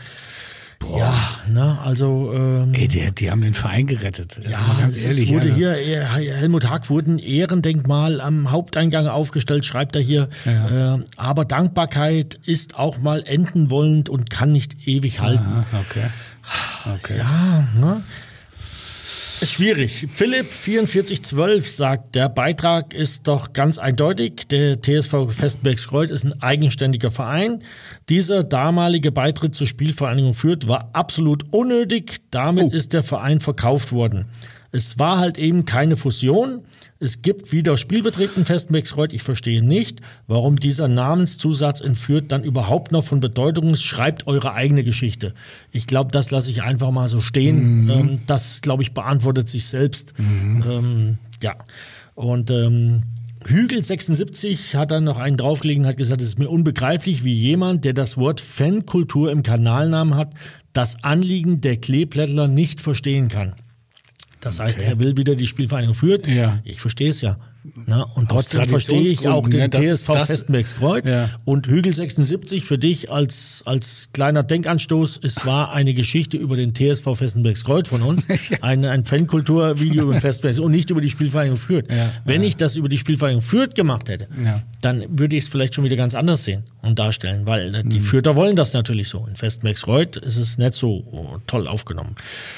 Also... die haben den Verein gerettet. Ganz ehrlich. Helmut Haag wurde ein Ehrendenkmal am Haupteingang aufgestellt, schreibt er hier. Ja. Aber Dankbarkeit ist auch mal enden wollend und kann nicht ewig halten. Okay. Ja, ne? Ist schwierig. Philipp 4412 sagt, der Beitrag ist doch ganz eindeutig. Der TSV Vestenbergskreuth ist ein eigenständiger Verein. Dieser damalige Beitritt zur Spielvereinigung Fürth war absolut unnötig. Damit ist der Verein verkauft worden. Es war halt eben keine Fusion. Es gibt wieder Spielbetrieb in Vestenbergskreuth. Ich verstehe nicht, warum dieser Namenszusatz in Fürth dann überhaupt noch von Bedeutung ist. Schreibt eure eigene Geschichte. Ich glaube, das lasse ich einfach mal so stehen. Das, glaube ich, beantwortet sich selbst. Ja. Und Hügel 76 hat dann noch einen draufgelegt und hat gesagt, es ist mir unbegreiflich, wie jemand, der das Wort Fankultur im Kanalnamen hat, das Anliegen der Kleeblättler nicht verstehen kann. Das heißt, er will wieder die Spielvereinigung Fürth. Ja. Ich verstehe es ja. Na, und trotzdem verstehe ich auch den TSV Vestenbergskreuth. Ja. Und Hügel 76 für dich als kleiner Denkanstoß. Es war eine Geschichte über den TSV Vestenbergskreuth von uns. Ein Fankulturvideo über den Vestenbergskreuth und nicht über die Spielvereinigung Fürth. Ja. Wenn ich das über die Spielvereinigung Fürth gemacht hätte, dann würde ich es vielleicht schon wieder ganz anders sehen und darstellen. Weil die Fürther wollen das natürlich so. In Vestenbergskreuth ist es nicht so toll aufgenommen.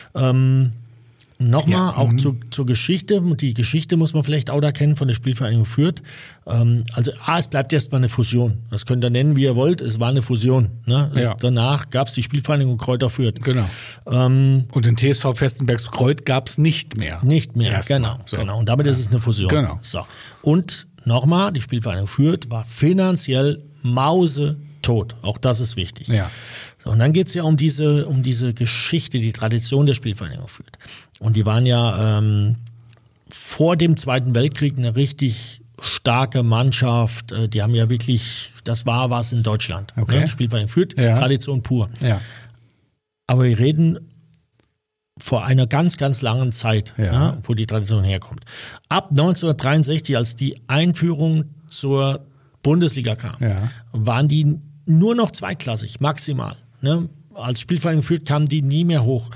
Nochmal auch zur Geschichte. Die Geschichte muss man vielleicht auch da kennen von der Spielvereinigung Fürth. Also es bleibt erstmal eine Fusion. Das könnt ihr nennen, wie ihr wollt. Es war eine Fusion. Ne? Danach gab es die Spielvereinigung Kräuter Fürth. Genau. Und den TSV Vestenbergskreuth gab es nicht mehr. Nicht mehr, genau. Und damit ist es eine Fusion. Genau. So. Und nochmal, die Spielvereinigung Fürth war finanziell mausetot. Auch das ist wichtig. Ja. Und dann geht's ja um diese Geschichte, die Tradition der Spielvereinigung Fürth. Und die waren ja vor dem Zweiten Weltkrieg eine richtig starke Mannschaft. Die haben ja wirklich, das war was in Deutschland. Okay. Ne? Spielvereinigung Fürth ist Tradition pur. Ja. Aber wir reden vor einer ganz, ganz langen Zeit, wo die Tradition herkommt. Ab 1963, als die Einführung zur Bundesliga kam, waren die nur noch zweitklassig, maximal. Ne? Als Spielvereinigung Fürth kamen die nie mehr hoch.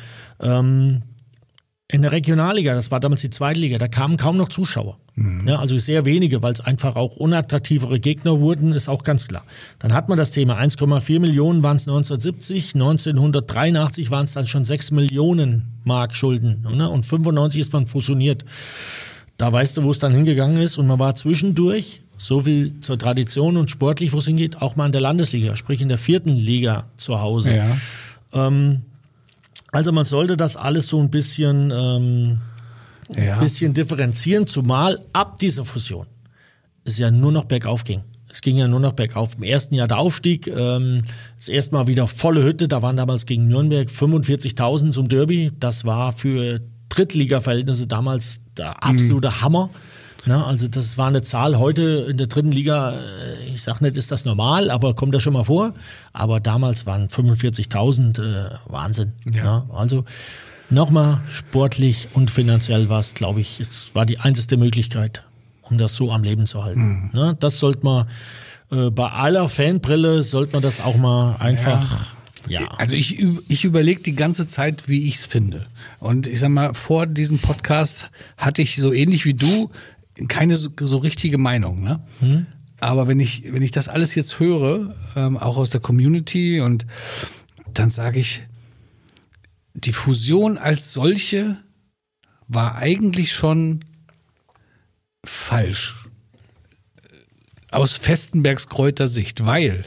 In der Regionalliga, das war damals die Zweitliga, da kamen kaum noch Zuschauer. Ja, also sehr wenige, weil es einfach auch unattraktivere Gegner wurden, ist auch ganz klar. Dann hat man das Thema, 1,4 Millionen waren es 1970, 1983 waren es dann schon 6 Millionen Mark Schulden. Ne? Und 95 ist man fusioniert. Da weißt du, wo es dann hingegangen ist. Und man war zwischendurch, so viel zur Tradition und sportlich, wo es hingeht, auch mal in der Landesliga, sprich in der 4. Liga zu Hause. Ja. Also man sollte das alles so ein bisschen differenzieren, zumal ab dieser Fusion es ja nur noch bergauf ging. Es ging ja nur noch bergauf. Im ersten Jahr der Aufstieg, das erste Mal wieder volle Hütte, da waren damals gegen Nürnberg 45.000 zum Derby. Das war für Drittliga-Verhältnisse damals der absolute Hammer. Na, also das war eine Zahl heute in der 3. Liga, ich sag nicht, ist das normal, aber kommt das schon mal vor. Aber damals waren 45.000 Wahnsinn. Ja. Ja, also nochmal sportlich und finanziell war es, glaube ich, es war die einzige Möglichkeit, um das so am Leben zu halten. Na, das sollte man, bei aller Fanbrille sollte man das auch mal einfach... Ja. Also ich überlege die ganze Zeit, wie ich es finde. Und ich sag mal, vor diesem Podcast hatte ich so ähnlich wie du keine so richtige Meinung. Ne? Aber wenn ich das alles jetzt höre, auch aus der Community, und dann sage ich, die Fusion als solche war eigentlich schon falsch. Aus Vestenbergskreuter Sicht, weil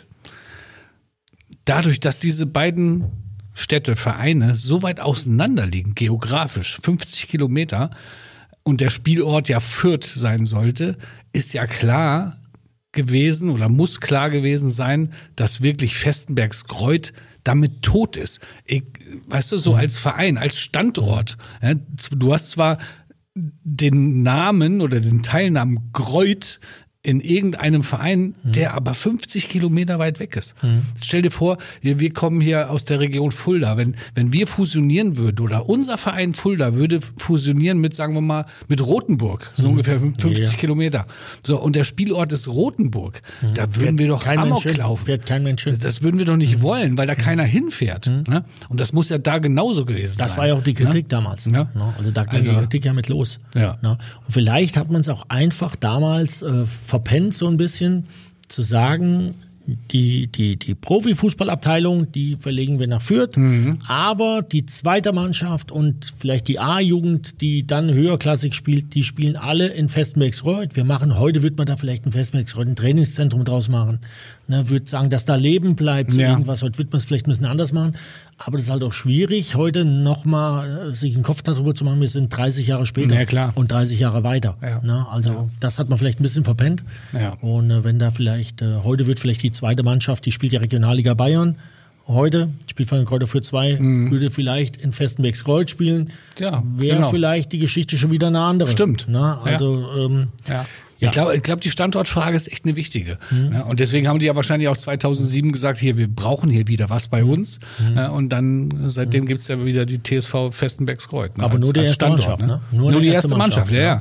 dadurch, dass diese beiden Städte, Vereine so weit auseinander liegen, geografisch, 50 Kilometer, und der Spielort ja Fürth sein sollte, ist ja klar gewesen oder muss klar gewesen sein, dass wirklich Vestenbergskreuth damit tot ist. Weißt du, so als Verein, als Standort. Ja, du hast zwar den Namen oder den Teilnamen Kreuth in irgendeinem Verein, der aber 50 Kilometer weit weg ist. Stell dir vor, wir kommen hier aus der Region Fulda. Wenn wir fusionieren würden oder unser Verein Fulda würde fusionieren mit, sagen wir mal, mit Rothenburg, so ungefähr 50 Kilometer. So, und der Spielort ist Rothenburg. Da würden wir doch Amok laufen. Fährt kein Mensch hin. Das würden wir doch nicht wollen, weil da keiner hinfährt. Ne? Und das muss ja da genauso gewesen sein. Das war ja auch die Kritik damals. Ne? Also da ging die Kritik ja mit los. Ja. Ne? Und vielleicht hat man es auch einfach damals verpennt, so ein bisschen zu sagen, die Profifußballabteilung, die verlegen wir nach Fürth, aber die zweite Mannschaft und vielleicht die A-Jugend, die dann höherklassig spielt, die spielen alle in Vestenbergsreuth. Heute wird man da vielleicht in Vestenbergsreuth ein Trainingszentrum draus machen. Ne, würde sagen, dass da Leben bleibt, so irgendwas. Heute wird man es vielleicht ein bisschen anders machen, aber das ist halt auch schwierig, heute nochmal sich einen Kopf darüber zu machen, wir sind 30 Jahre später und 30 Jahre weiter. Ja. Ne, also das hat man vielleicht ein bisschen verpennt. Ja. Und wenn da vielleicht, heute wird vielleicht die zweite Mannschaft, die spielt ja Regionalliga Bayern, heute spielt von den Kräuter Fürth 2, würde vielleicht in Vestenbergsreuth spielen, wäre vielleicht die Geschichte schon wieder eine andere. Stimmt. Ne, also Ich glaube, die Standortfrage ist echt eine wichtige. Ja, und deswegen haben die ja wahrscheinlich auch 2007 gesagt, wir brauchen hier wieder was bei uns. Ja, und dann, seitdem gibt's ja wieder die TSV Vestenbergsreuth. Ne, aber nur die erste Standort, Mannschaft, ne? Nur die erste Mannschaft, ja.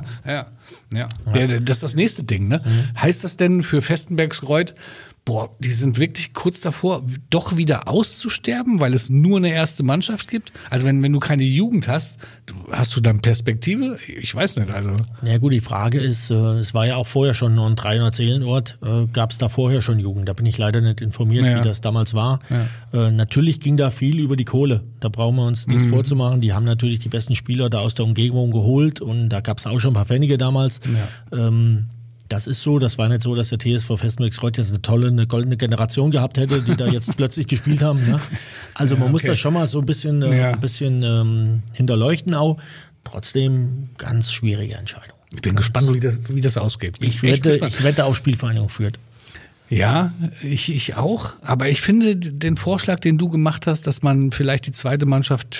Das ist das nächste Ding, ne? Heißt das denn für Vestenbergsreuth, die sind wirklich kurz davor, doch wieder auszusterben, weil es nur eine erste Mannschaft gibt? Also wenn du keine Jugend hast du dann Perspektive? Ich weiß nicht. Also. Ja gut, die Frage ist, es war ja auch vorher schon noch ein 300-Seelenort, gab es da vorher schon Jugend? Da bin ich leider nicht informiert, wie das damals war. Ja. Natürlich ging da viel über die Kohle. Da brauchen wir uns nichts vorzumachen. Die haben natürlich die besten Spieler da aus der Umgebung geholt und da gab es auch schon ein paar Pfennige damals. Ja. Das ist so, das war nicht so, dass der TSV Vestenbergsreuth jetzt eine goldene Generation gehabt hätte, die da jetzt plötzlich gespielt haben. Ne? Also man muss das schon mal so ein bisschen, hinterleuchten auch. Trotzdem ganz schwierige Entscheidung. Ich bin gespannt, wie das ausgeht. Ich wette auf Spielvereinigung Fürth. Ja, ich auch. Aber ich finde den Vorschlag, den du gemacht hast, dass man vielleicht die zweite Mannschaft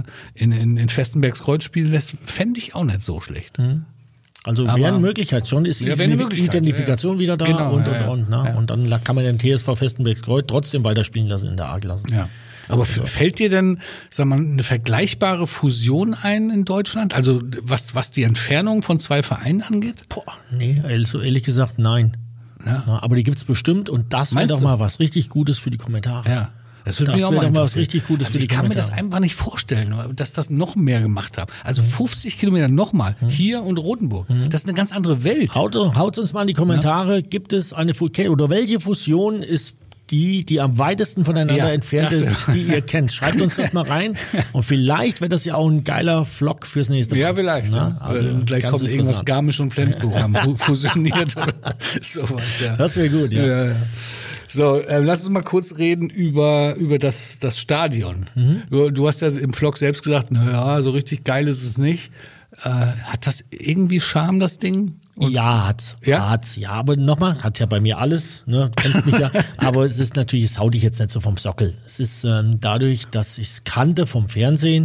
in Vestenbergsreuth spielen lässt, fände ich auch nicht so schlecht. Also wäre eine Möglichkeit schon, ist die Identifikation wieder da und. Ne? Und dann kann man den TSV Vestenbergsreuth trotzdem weiterspielen lassen in der A-Klasse. Ja. Aber fällt dir denn, eine vergleichbare Fusion ein in Deutschland? Also was die Entfernung von zwei Vereinen angeht? Nee, also ehrlich gesagt nein. Ja. Aber die gibt's bestimmt und das wäre doch mal was richtig Gutes für die Kommentare. Ja. Das wäre doch mal was richtig Gutes für die Kommentare. Ich kann mir das einfach nicht vorstellen, dass das noch mehr gemacht haben. Also 50 Kilometer nochmal, hier und Rotenburg. Das ist eine ganz andere Welt. Haut uns mal in die Kommentare, gibt es eine oder welche Fusion ist die am weitesten voneinander entfernt ist, die ihr kennt. Schreibt uns das mal rein und vielleicht wird das ja auch ein geiler Vlog fürs nächste Mal. Ja, vielleicht. Also gleich kommt irgendwas Garmisch und Flensburg haben fusioniert oder sowas. Ja. Das wäre gut, ja. So, lass uns mal kurz reden über das Stadion. Du hast ja im Vlog selbst gesagt, so richtig geil ist es nicht. Hat das irgendwie Charme, das Ding? Hat's. Ja, aber nochmal, hat ja bei mir alles, ne? Du kennst mich ja. Aber es ist natürlich, es haut dich jetzt nicht so vom Sockel. Es ist dadurch, dass ich es kannte vom Fernsehen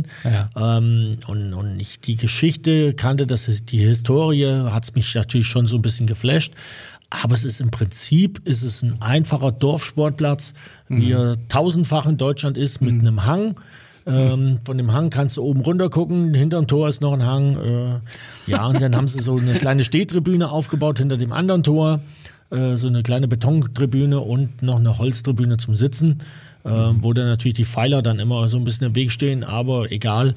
und ich die Geschichte kannte, die Historie, hat's mich natürlich schon so ein bisschen geflasht. Aber es ist im Prinzip ein einfacher Dorfsportplatz, wie er tausendfach in Deutschland ist, mit einem Hang. Von dem Hang kannst du oben runter gucken, hinterm Tor ist noch ein Hang. Und dann haben sie so eine kleine Stehtribüne aufgebaut hinter dem anderen Tor, so eine kleine Betontribüne und noch eine Holztribüne zum Sitzen, wo dann natürlich die Pfeiler dann immer so ein bisschen im Weg stehen, aber egal.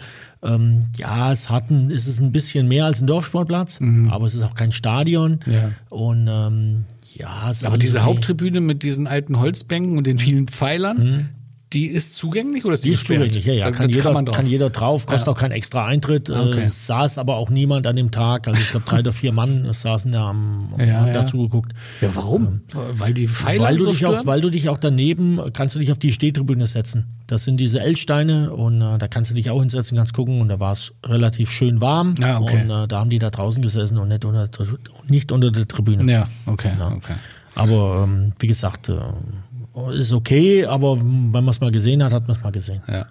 Es ist ein bisschen mehr als ein Dorfsportplatz, aber es ist auch kein Stadion. Ja. Und aber diese Haupttribüne mit diesen alten Holzbänken und den vielen Pfeilern, die ist zugänglich oder ist die zugänglich? Ja. Kann jeder drauf, kostet auch keinen extra Eintritt. Es saß aber auch niemand an dem Tag. Also ich glaube 3 oder 4 Mann saßen da haben dazu geguckt. Ja, warum? Weil die Pfeiler weil du dich auch daneben, kannst du dich auf die Stehtribüne setzen. Das sind diese L-Steine und da kannst du dich auch hinsetzen, kannst gucken und da war es relativ schön warm. Und da haben die da draußen gesessen und nicht unter der Tribüne. Ja, okay. Aber wie gesagt, ist okay, aber wenn man es mal gesehen hat, hat man es mal gesehen. Ja.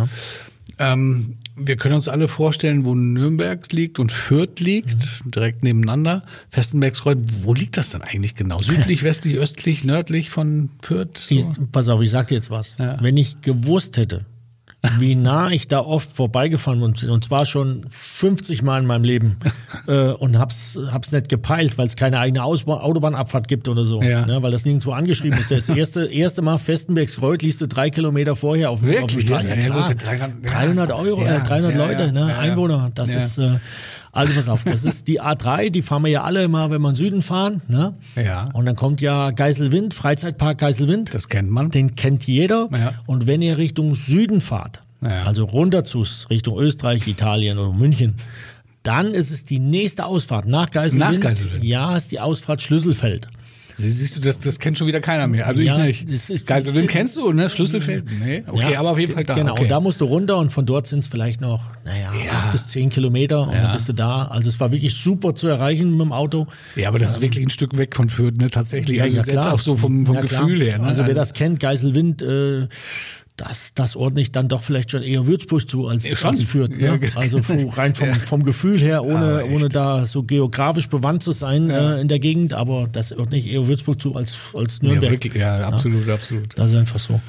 Wir können uns alle vorstellen, wo Nürnberg liegt und Fürth liegt, direkt nebeneinander. Vestenbergsreuth, wo liegt das denn eigentlich genau? Südlich, westlich, östlich, nördlich von Fürth? So? Pass auf, ich sag dir jetzt was. Ja. Wenn ich gewusst hätte, wie nah ich da oft vorbeigefahren bin. Und zwar schon 50 Mal in meinem Leben. Und hab's nicht gepeilt, weil es keine eigene Autobahnabfahrt gibt oder so. Ja. Ne, weil das nirgendwo angeschrieben ist. Das erste Mal Festenbergsreuth liest du 3 Kilometer vorher auf dem Straße. Ja, klar. 300 Euro, 300 Leute, Einwohner. Das ist... Also pass auf, das ist die A3, die fahren wir ja alle immer, wenn wir in Süden fahren. Ne? Ja. Und dann kommt ja Geiselwind, Freizeitpark Geiselwind. Das kennt man. Den kennt jeder. Ja. Und wenn ihr Richtung Süden fahrt, also runter zu Richtung Österreich, Italien oder München, dann ist es die nächste Ausfahrt nach Geiselwind. Nach Geiselwind. Ja, ist die Ausfahrt Schlüsselfeld. Siehst du, das kennt schon wieder keiner mehr. Also ich nicht. Geiselwind kennst du, ne? Schlüsselfeld? Nee. Okay, aber auf jeden Fall da. Genau, okay. Und da musst du runter und von dort sind es vielleicht noch, 8 bis 10 Kilometer und dann bist du da. Also es war wirklich super zu erreichen mit dem Auto. Ja, aber das ist wirklich ein Stück weg von Fürth, ne? Tatsächlich. Also selbst auch so vom Gefühl her. Ne? Also wer das kennt, Geiselwind, das ordne ich dann doch vielleicht schon eher Würzburg zu als Fürth. Ne? Also rein vom Gefühl her, ohne da so geografisch bewandt zu sein in der Gegend, aber das ordne ich eher Würzburg zu als Nürnberg. Ja, wirklich, absolut. Das ist einfach so.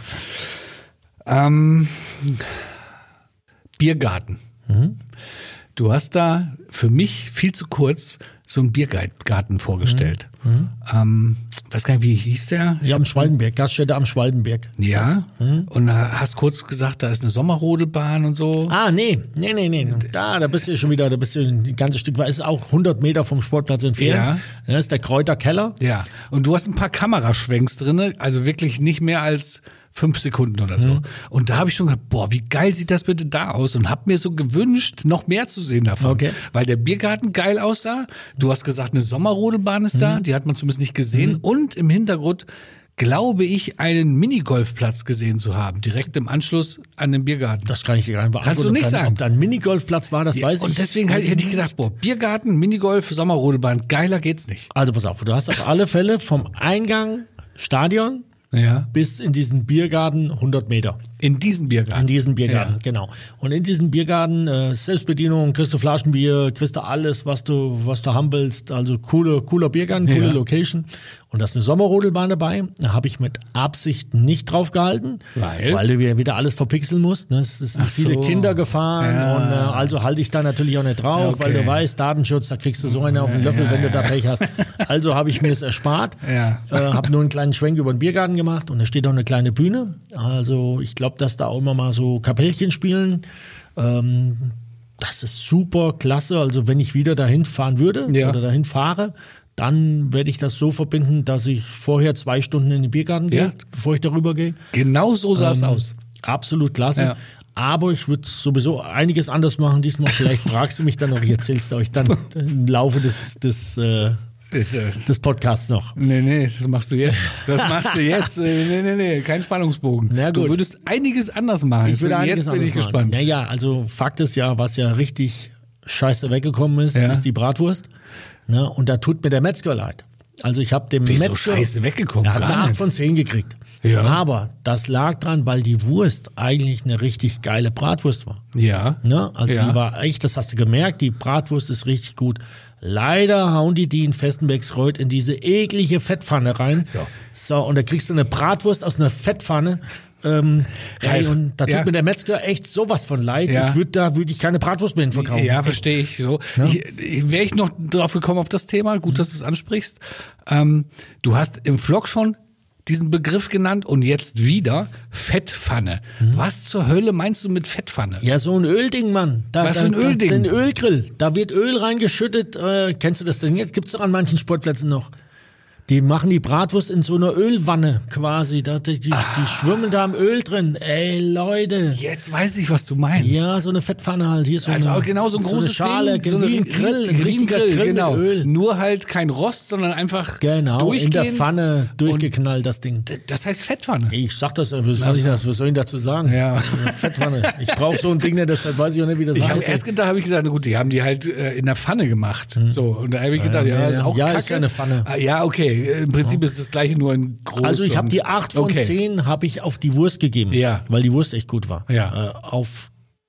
Biergarten. Du hast da für mich viel zu kurz so einen Biergarten vorgestellt. Weiß gar nicht, wie hieß der? Ja, am Schwalbenberg, Gaststätte am Schwalbenberg. Ja, und da hast kurz gesagt, da ist eine Sommerrodelbahn und so. Nee. Da bist du schon wieder, da bist du ein ganzes Stück weit, ist auch 100 Meter vom Sportplatz entfernt. Ja. Das ist der Kräuterkeller. Ja, und du hast ein paar Kameraschwenks drin, also wirklich nicht mehr als 5 Sekunden oder so. Und da habe ich schon gedacht, boah, wie geil sieht das bitte da aus? Und habe mir so gewünscht, noch mehr zu sehen davon. Okay. Weil der Biergarten geil aussah. Du hast gesagt, eine Sommerrodelbahn ist da. Die hat man zumindest nicht gesehen. Und im Hintergrund, glaube ich, einen Minigolfplatz gesehen zu haben. Direkt im Anschluss an den Biergarten. Das kann ich dir gar nicht beantworten. Kannst du nicht sagen. Ob da ein Minigolfplatz war, das weiß ich. Und deswegen hätte ich gedacht, boah, Biergarten, Minigolf, Sommerrodelbahn, geiler geht's nicht. Also pass auf, du hast auf alle Fälle vom Eingang Stadion bis in diesen Biergarten 100 Meter. In diesen Biergarten? In diesen Biergarten, genau. Und in diesen Biergarten, Selbstbedienung, kriegst du Flaschenbier, kriegst du alles, was du haben willst. Also cooler Biergarten, coole Location. Und da ist eine Sommerrodelbahn dabei. Da habe ich mit Absicht nicht drauf gehalten, weil du wieder alles verpixeln musst. Ne? Es sind viele Kinder gefahren und also halte ich da natürlich auch nicht drauf, weil du weißt, Datenschutz, da kriegst du so einen auf den Löffel, wenn du da Pech hast. Also habe ich mir es erspart, habe nur einen kleinen Schwenk über den Biergarten gemacht und da steht auch eine kleine Bühne. Also ich glaube, dass da auch immer mal so Kapellchen spielen. Das ist super klasse. Also wenn ich wieder dahin fahren würde oder dahin fahre, dann werde ich das so verbinden, dass ich vorher 2 Stunden in den Biergarten gehe, bevor ich darüber gehe. Genau so sah es aus. Absolut klasse. Ja. Aber ich würde sowieso einiges anders machen diesmal. Vielleicht fragst du mich dann noch, ich erzähle es euch dann im Laufe des Podcasts noch. Nee, das machst du jetzt. Nee, kein Spannungsbogen. Na gut. Du würdest einiges anders machen. Ich würde einiges jetzt bin ich gespannt. Naja, also Fakt ist ja, was ja richtig scheiße weggekommen ist, ist die Bratwurst. Ne? Und da tut mir der Metzger leid. Also ich habe dem Metzger scheiße weggekommen. Er hat eine 8 von 10 gekriegt. Ja. Aber das lag dran, weil die Wurst eigentlich eine richtig geile Bratwurst war. Ja. Ne? Also die war echt, das hast du gemerkt, die Bratwurst ist richtig gut. Leider hauen die in Festenbergsreuth in diese eklige Fettpfanne rein. So, und da kriegst du eine Bratwurst aus einer Fettpfanne. Und da tut mir der Metzger echt sowas von leid. Ja. Würde ich keine Bratwurst mehr verkaufen. Ja, verstehe ich so. Ja? Wäre ich noch drauf gekommen auf das Thema, gut, dass du es ansprichst. Du hast im Vlog schon diesen Begriff genannt und jetzt wieder Fettpfanne. Was zur Hölle meinst du mit Fettpfanne? Ja, so ein Ölding, Mann. Was für ein Ölding? Ein Ölgrill. Da wird Öl reingeschüttet. Kennst du das denn jetzt? Gibt's doch an manchen Sportplätzen noch. Die machen die Bratwurst in so einer Ölwanne quasi. Die schwimmen da im Öl drin. Ey, Leute. Jetzt weiß ich, was du meinst. Ja, so eine Fettpfanne halt. Hier so also genau so ein großes Schale, Ding. So ein Grill, ein richtiger Grill genau. mit Öl. Nur halt kein Rost, sondern einfach in der Pfanne durchgeknallt, das Ding. Das heißt Fettpfanne. Ich sag das, was soll ich dazu sagen? Ja. Fettpfanne. Ich brauche so ein Ding, deshalb weiß ich auch nicht, wie das heißt. Ich habe erst gedacht, gut, die haben die halt in der Pfanne gemacht. So, und da habe ich gedacht, ist auch Kacke. Ist ja eine Pfanne. Ja, okay. Im Prinzip ist das Gleiche, nur in groß. Also ich habe die 8 von 10 habe ich auf die Wurst gegeben, weil die Wurst echt gut war. Ja. Auf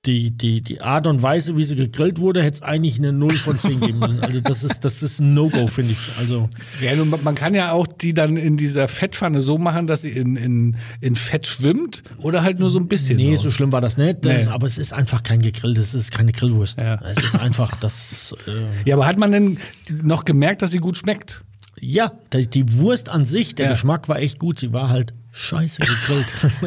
die Art und Weise, wie sie gegrillt wurde, hätte es eigentlich eine 0 von 10 geben müssen. Also das ist ein No-Go, finde ich. Also ja, man kann ja auch die dann in dieser Fettpfanne so machen, dass sie in Fett schwimmt oder halt nur so ein bisschen. Nee, so schlimm war das nicht. Nee. Aber es ist einfach kein Gegrill, das ist keine Grillwurst. Ja. Es ist einfach das... Ja, aber hat man denn noch gemerkt, dass sie gut schmeckt? Ja, die Wurst an sich, der Geschmack war echt gut. Sie war halt scheiße gegrillt.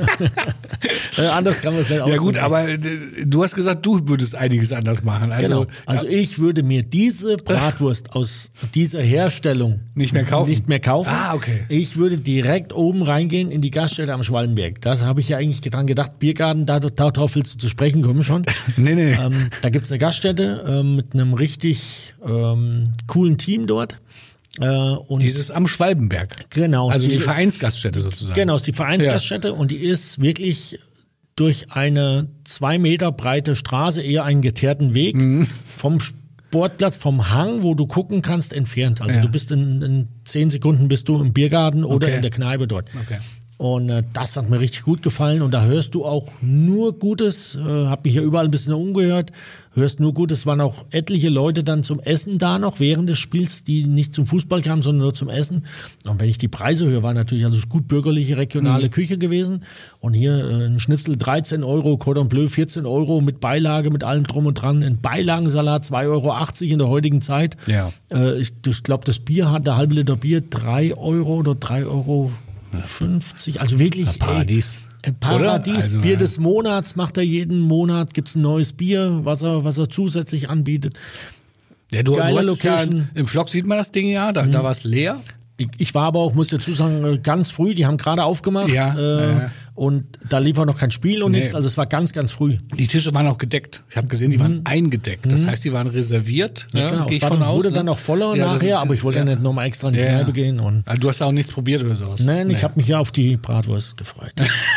Anders kann man es nicht ausdrücken. Ja gut, aber du hast gesagt, du würdest einiges anders machen. Also, genau. Also ich würde mir diese Bratwurst aus dieser Herstellung nicht mehr kaufen. Ah, okay. Ich würde direkt oben reingehen in die Gaststätte am Schwalbenberg. Das habe ich ja eigentlich dran gedacht. Biergarten, darauf willst du zu sprechen kommen schon. Nee. Da gibt es eine Gaststätte mit einem richtig coolen Team dort. Und dieses am Schwalbenberg. Genau. Also die Vereinsgaststätte sozusagen. Genau, ist die Vereinsgaststätte und die ist wirklich durch eine 2 Meter breite Straße, eher einen geteerten Weg vom Sportplatz, vom Hang, wo du gucken kannst, entfernt. Also du bist in 10 Sekunden bist du im Biergarten oder in der Kneipe dort. Okay. Und das hat mir richtig gut gefallen und da hörst du auch nur Gutes, hab mich ja überall ein bisschen umgehört, hörst nur Gutes, es waren auch etliche Leute dann zum Essen da noch während des Spiels, die nicht zum Fußball kamen, sondern nur zum Essen. Und wenn ich die Preise höre, war natürlich also gut bürgerliche, regionale Küche gewesen und hier ein Schnitzel 13 Euro, Cordon Bleu 14 Euro mit Beilage, mit allem drum und dran, ein Beilagensalat 2,80 Euro in der heutigen Zeit. Ja. Ich glaube, das Bier hat, der halbe Liter Bier 3 Euro oder 3,50 Euro. Also wirklich Paradies. Paradies. Also, Bier des Monats macht er jeden Monat, gibt es ein neues Bier, was er zusätzlich anbietet. Ja, du hast Location. Ja, im Vlog sieht man das Ding ja, da war es leer. Ich war aber auch, muss dazu sagen, ganz früh, die haben gerade aufgemacht und da lief auch noch kein Spiel und nichts, also es war ganz, ganz früh. Die Tische waren auch gedeckt. Ich habe gesehen, die waren eingedeckt. Das heißt, die waren reserviert. Ja, genau. Gehe ich von aus. Wurde dann noch voller nachher, aber ich wollte ja nicht nochmal extra in die Kneipe gehen. Und also du hast auch nichts probiert oder sowas? Nein, ich habe mich ja auf die Bratwurst gefreut.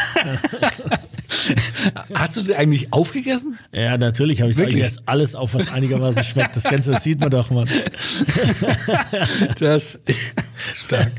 Hast du sie eigentlich aufgegessen? Ja, natürlich habe ich eigentlich alles auf, was einigermaßen schmeckt. Das Ganze, das sieht man doch, Mann. Das stark.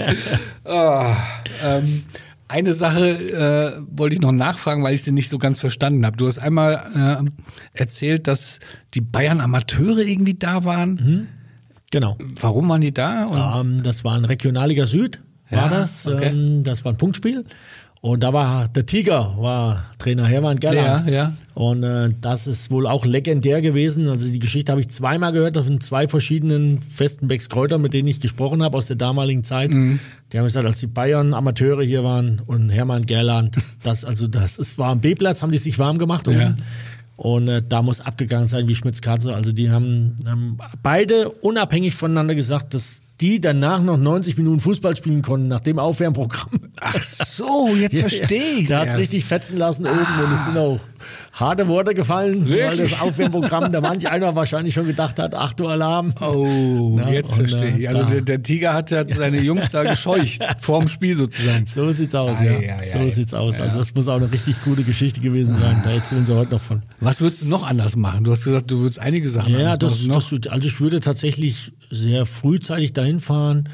Eine Sache wollte ich noch nachfragen, weil ich sie nicht so ganz verstanden habe. Du hast einmal erzählt, dass die Bayern Amateure irgendwie da waren. Genau. Warum waren die da? Das war ein Regionalliga Süd, war das. Okay. Das war ein Punktspiel. Und da war der Tiger, war Trainer Hermann Gerland. Ja. Und das ist wohl auch legendär gewesen. Also die Geschichte habe ich zweimal gehört von 2 verschiedenen Festenbecks-Kräutern, mit denen ich gesprochen habe aus der damaligen Zeit. Die haben gesagt, als die Bayern Amateure hier waren und Hermann Gerland, war am B-Platz, haben die sich warm gemacht. Und da muss abgegangen sein wie Schmitz Katze. Also die haben beide unabhängig voneinander gesagt, dass die danach noch 90 Minuten Fußball spielen konnten, nach dem Aufwärmprogramm. Ach so, jetzt verstehe ich. Da hat's richtig fetzen lassen oben und es sind auch harte Worte gefallen, weil das Aufwärmprogramm, da manch einer wahrscheinlich schon gedacht hat, 8 Uhr Alarm. Oh, jetzt verstehe ich. Also der Tiger hat seine Jungs da gescheucht, vorm Spiel sozusagen. So sieht's aus, so sieht's aus. Also das muss auch eine richtig gute Geschichte gewesen sein. Da erzählen sie heute noch von. Was würdest du noch anders machen? Du hast gesagt, du würdest einige Sachen anders machen. Also ich würde tatsächlich sehr frühzeitig dahin fahren,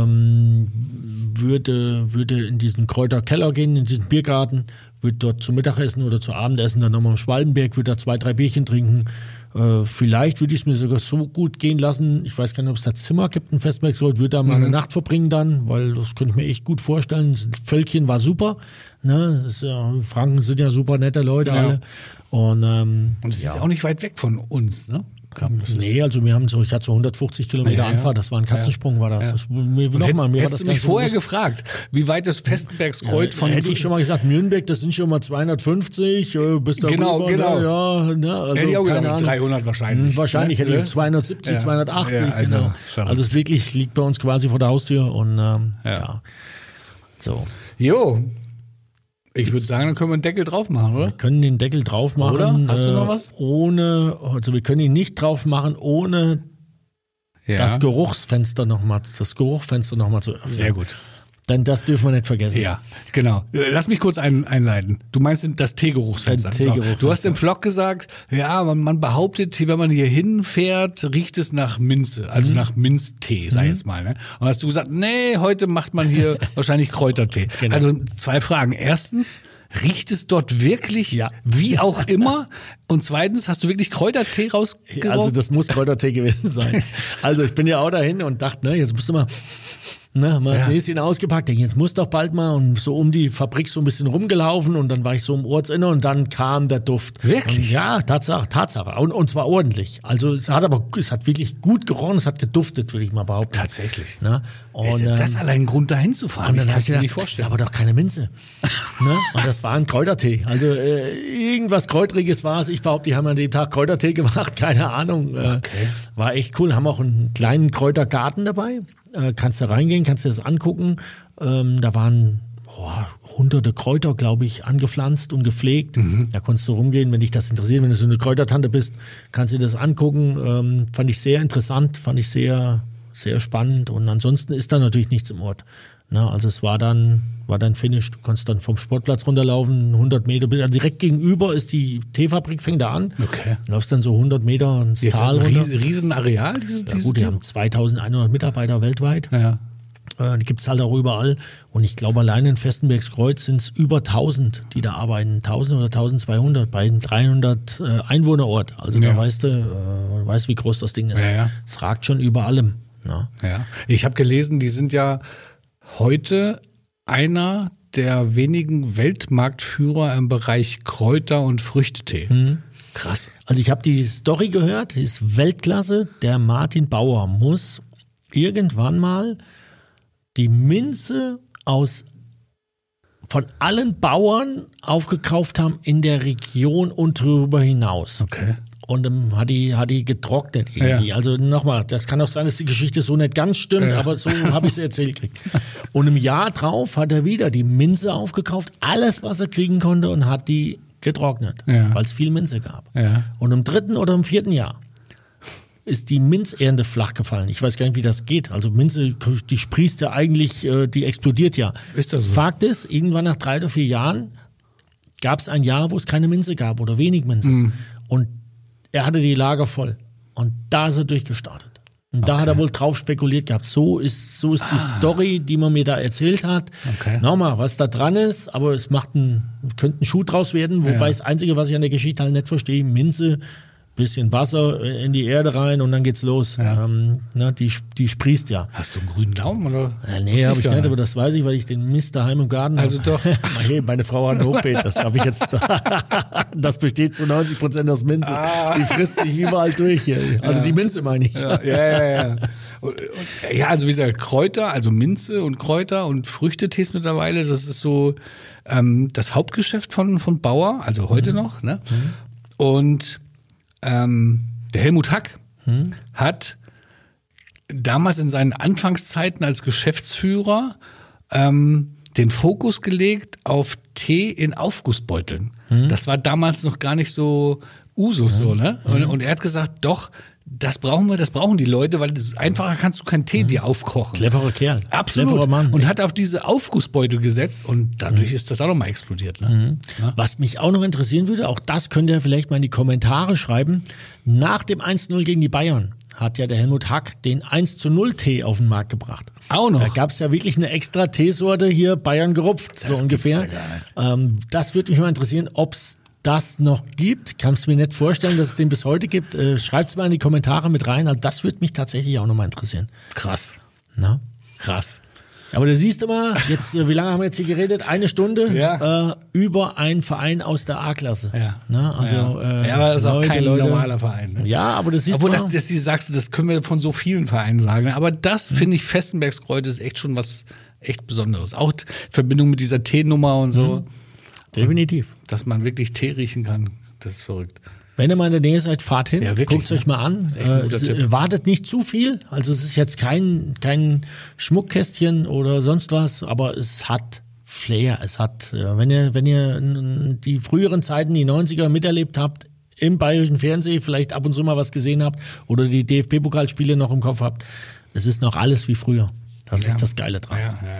würde in diesen Kräuterkeller gehen, in diesen Biergarten, würde dort zum Mittagessen oder zu Abendessen dann nochmal am Schwalbenberg, würde da 2, 3 Bierchen trinken. Vielleicht würde ich es mir sogar so gut gehen lassen, ich weiß gar nicht, ob es da Zimmer gibt, ein Festbergsgold, würde da mal eine Nacht verbringen dann, weil das könnte ich mir echt gut vorstellen. Das Völkchen war super, ne? Franken sind ja super nette Leute alle. Und es ist auch nicht weit weg von uns, ne? Nee, also ich hatte so 150 Kilometer Anfahrt, das war ein Katzensprung, war das. Ja. Hättest du mich vorher gefragt, wie weit das Festenbergskreuz von... Hätte ich schon mal gesagt, Nürnberg, das sind schon mal 250, bis da Genau. Also, hätte ich auch gedacht, 300 wahrscheinlich. Wahrscheinlich hätte ich 270, 280, genau. Also es wirklich liegt bei uns quasi vor der Haustür und so. Jo. Ich würde sagen, dann können wir einen Deckel drauf machen, oder? Wir können den Deckel drauf machen. Oder? Hast du noch was? Also wir können ihn nicht drauf machen, ohne das Geruchsfenster nochmal zu öffnen. Sehr gut. Denn das dürfen wir nicht vergessen. Ja, genau. Lass mich kurz einleiten. Du meinst das Teegeruchsfenster. Du hast im Vlog gesagt, man behauptet, wenn man hier hinfährt, riecht es nach Minze, also nach Minztee, sag ich jetzt mal. Ne? Und hast du gesagt, nee, heute macht man hier wahrscheinlich Kräutertee. Genau. Also 2 Fragen. Erstens, Riecht es dort wirklich wie auch immer? Und zweitens, hast du wirklich Kräutertee rausgeraucht? Also das muss Kräutertee gewesen sein. Also ich bin ja auch dahin und dachte, jetzt musst du mal das Näschen ausgepackt. Jetzt muss doch bald mal und so um die Fabrik so ein bisschen rumgelaufen und dann war ich so im Ortsinnere und dann kam der Duft. Wirklich? Und ja, Tatsache. Und zwar ordentlich. Also es hat wirklich gut gerochen, es hat geduftet, würde ich mal behaupten. Tatsächlich. Ne? Und, ist das allein ein Grund, dahin zu fahren? Und dann habe ich gedacht, nicht das ist aber doch keine Minze. Ne? Und das war ein Kräutertee. Also irgendwas Kräutriges war es. Ich behaupte, die haben an dem Tag Kräutertee gemacht. Keine Ahnung. War echt cool. Haben auch einen kleinen Kräutergarten dabei. Kannst du reingehen, kannst dir das angucken. Da waren hunderte Kräuter, glaube ich, angepflanzt und gepflegt. Da konntest du rumgehen, wenn dich das interessiert. Wenn du so eine Kräutertante bist, kannst du dir das angucken. Fand ich sehr interessant, fand ich sehr, sehr spannend. Und ansonsten ist da natürlich nichts im Ort. Na, also es war dann Finish. Du kannst dann vom Sportplatz runterlaufen, 100 Meter. Also direkt gegenüber ist die Teefabrik, fängt da an. Okay. Du läufst dann so 100 Meter ins Tal runter. Ist das ein Riesenareal? Die haben 2100 Mitarbeiter weltweit. Ja. Die gibt es halt auch überall. Und ich glaube, allein in Vestenbergskreuz sind es über 1000, die da arbeiten. 1000 oder 1200 bei einem 300 Einwohnerort. Also da weißt du, wie groß das Ding ist. Es ragt schon über allem. Ja. Ich habe gelesen, die sind ja heute einer der wenigen Weltmarktführer im Bereich Kräuter- und Früchtetee. Krass. Also ich habe die Story gehört, die ist Weltklasse. Der Martin Bauer muss irgendwann mal die Minze von allen Bauern aufgekauft haben in der Region und darüber hinaus. Okay. Und hat die getrocknet irgendwie. Ja. Also nochmal, das kann auch sein, dass die Geschichte so nicht ganz stimmt, aber so habe ich es erzählt gekriegt. Und im Jahr drauf hat er wieder die Minze aufgekauft, alles, was er kriegen konnte, und hat die getrocknet, weil es viel Minze gab. Ja. Und im 3. oder im 4. Jahr ist die Minzernte flach gefallen. Ich weiß gar nicht, wie das geht. Also Minze, die sprießt ja eigentlich, die explodiert ja. Ist das so? Fakt ist, irgendwann nach 3 oder 4 Jahren gab es ein Jahr, wo es keine Minze gab oder wenig Minze. Und er hatte die Lager voll. Und da ist er durchgestartet. Und da hat er wohl drauf spekuliert gehabt. So ist die Story, die man mir da erzählt hat. Okay. Nochmal, was da dran ist, aber es könnte ein Schuh draus werden. Wobei das Einzige, was ich an der Geschichte halt nicht verstehe, Minze, bisschen Wasser in die Erde rein und dann geht's los. Ja. Die sprießt ja. Hast du einen grünen Daumen? Oder? Nee, habe ich nicht, aber das weiß ich, weil ich den Mist daheim im Garten habe. Also doch. Meine Frau hat ein Hochbeet, das habe ich jetzt. Das besteht zu 90% aus Minze. Die frisst sich überall durch hier. Also die Minze meine ich. Ja. Also wie gesagt, Kräuter, also Minze und Kräuter und Früchtetees mittlerweile, das ist so das Hauptgeschäft von Bauer, also heute noch. Ne? Und der Helmut Hack hat damals in seinen Anfangszeiten als Geschäftsführer den Fokus gelegt auf Tee in Aufgussbeuteln. Das war damals noch gar nicht so Usus so, ne? Und er hat gesagt, doch, das brauchen die Leute, weil einfacher kannst du keinen Tee dir aufkochen. Cleverer Kerl. Absolut. Cleverer Mann. Und hat auf diese Aufgussbeutel gesetzt und dadurch ist das auch nochmal explodiert. Ne? Ja. Was mich auch noch interessieren würde, auch das könnt ihr vielleicht mal in die Kommentare schreiben. Nach dem 1-0 gegen die Bayern hat ja der Helmut Hack den 1-0 Tee auf den Markt gebracht. Auch noch. Da gab es ja wirklich eine extra Teesorte hier, Bayern gerupft, das so ungefähr. Ja, das würde mich mal interessieren, ob es das noch gibt. Kannst du mir nicht vorstellen, dass es den bis heute gibt. Schreibt es mal in die Kommentare mit rein. Also das würde mich tatsächlich auch nochmal interessieren. Krass. Na? Krass. Aber du siehst immer, jetzt, wie lange haben wir jetzt hier geredet? 1 Stunde über einen Verein aus der A-Klasse. Ja. Na, also, aber das ist auch kein normaler Verein. Ne? Ja, aber das siehst du. Obwohl, das sagst du, das können wir von so vielen Vereinen sagen. Aber das finde ich, Vestenbergskreuz ist echt schon was echt Besonderes. Auch in Verbindung mit dieser Teenummer und so. Definitiv. Dass man wirklich Tee riechen kann. Das ist verrückt. Wenn ihr mal in der Nähe seid, fahrt hin, guckt es euch mal an. Das ist echt ein guter Tipp. Wartet nicht zu viel. Also es ist jetzt kein Schmuckkästchen oder sonst was, aber es hat Flair. Es hat, wenn ihr die früheren Zeiten, die 90er miterlebt habt, im bayerischen Fernsehen vielleicht ab und zu mal was gesehen habt oder die DFB-Pokalspiele noch im Kopf habt, es ist noch alles wie früher. Das ist das Geile dran. Ja.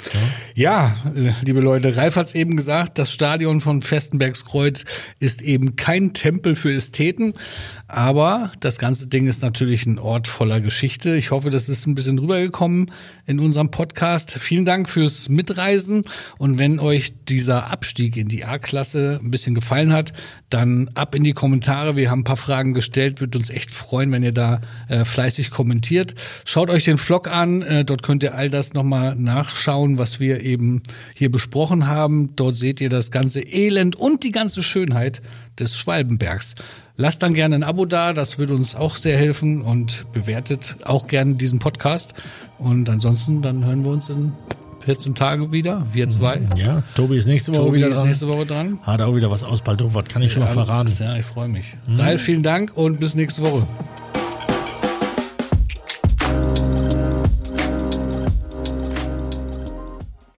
Ja, liebe Leute, Ralf hat es eben gesagt, das Stadion von Vestenbergskreuth ist eben kein Tempel für Ästheten, aber das ganze Ding ist natürlich ein Ort voller Geschichte. Ich hoffe, das ist ein bisschen rübergekommen in unserem Podcast. Vielen Dank fürs Mitreisen und wenn euch dieser Abstieg in die A-Klasse ein bisschen gefallen hat, dann ab in die Kommentare. Wir haben ein paar Fragen gestellt, würde uns echt freuen, wenn ihr da fleißig kommentiert. Schaut euch den Vlog an, dort könnt ihr all das nochmal nachschauen, was wir eben hier besprochen haben. Dort seht ihr das ganze Elend und die ganze Schönheit des Schwalbenbergs. Lasst dann gerne ein Abo da, das würde uns auch sehr helfen und bewertet auch gerne diesen Podcast. Und ansonsten, dann hören wir uns in 14 Tagen wieder, wir zwei. Ja, Tobi ist nächste Woche wieder dran. Hat auch wieder was ausbaldowert, kann ich schon mal verraten. Ja, ich freue mich. Ralf, vielen Dank und bis nächste Woche.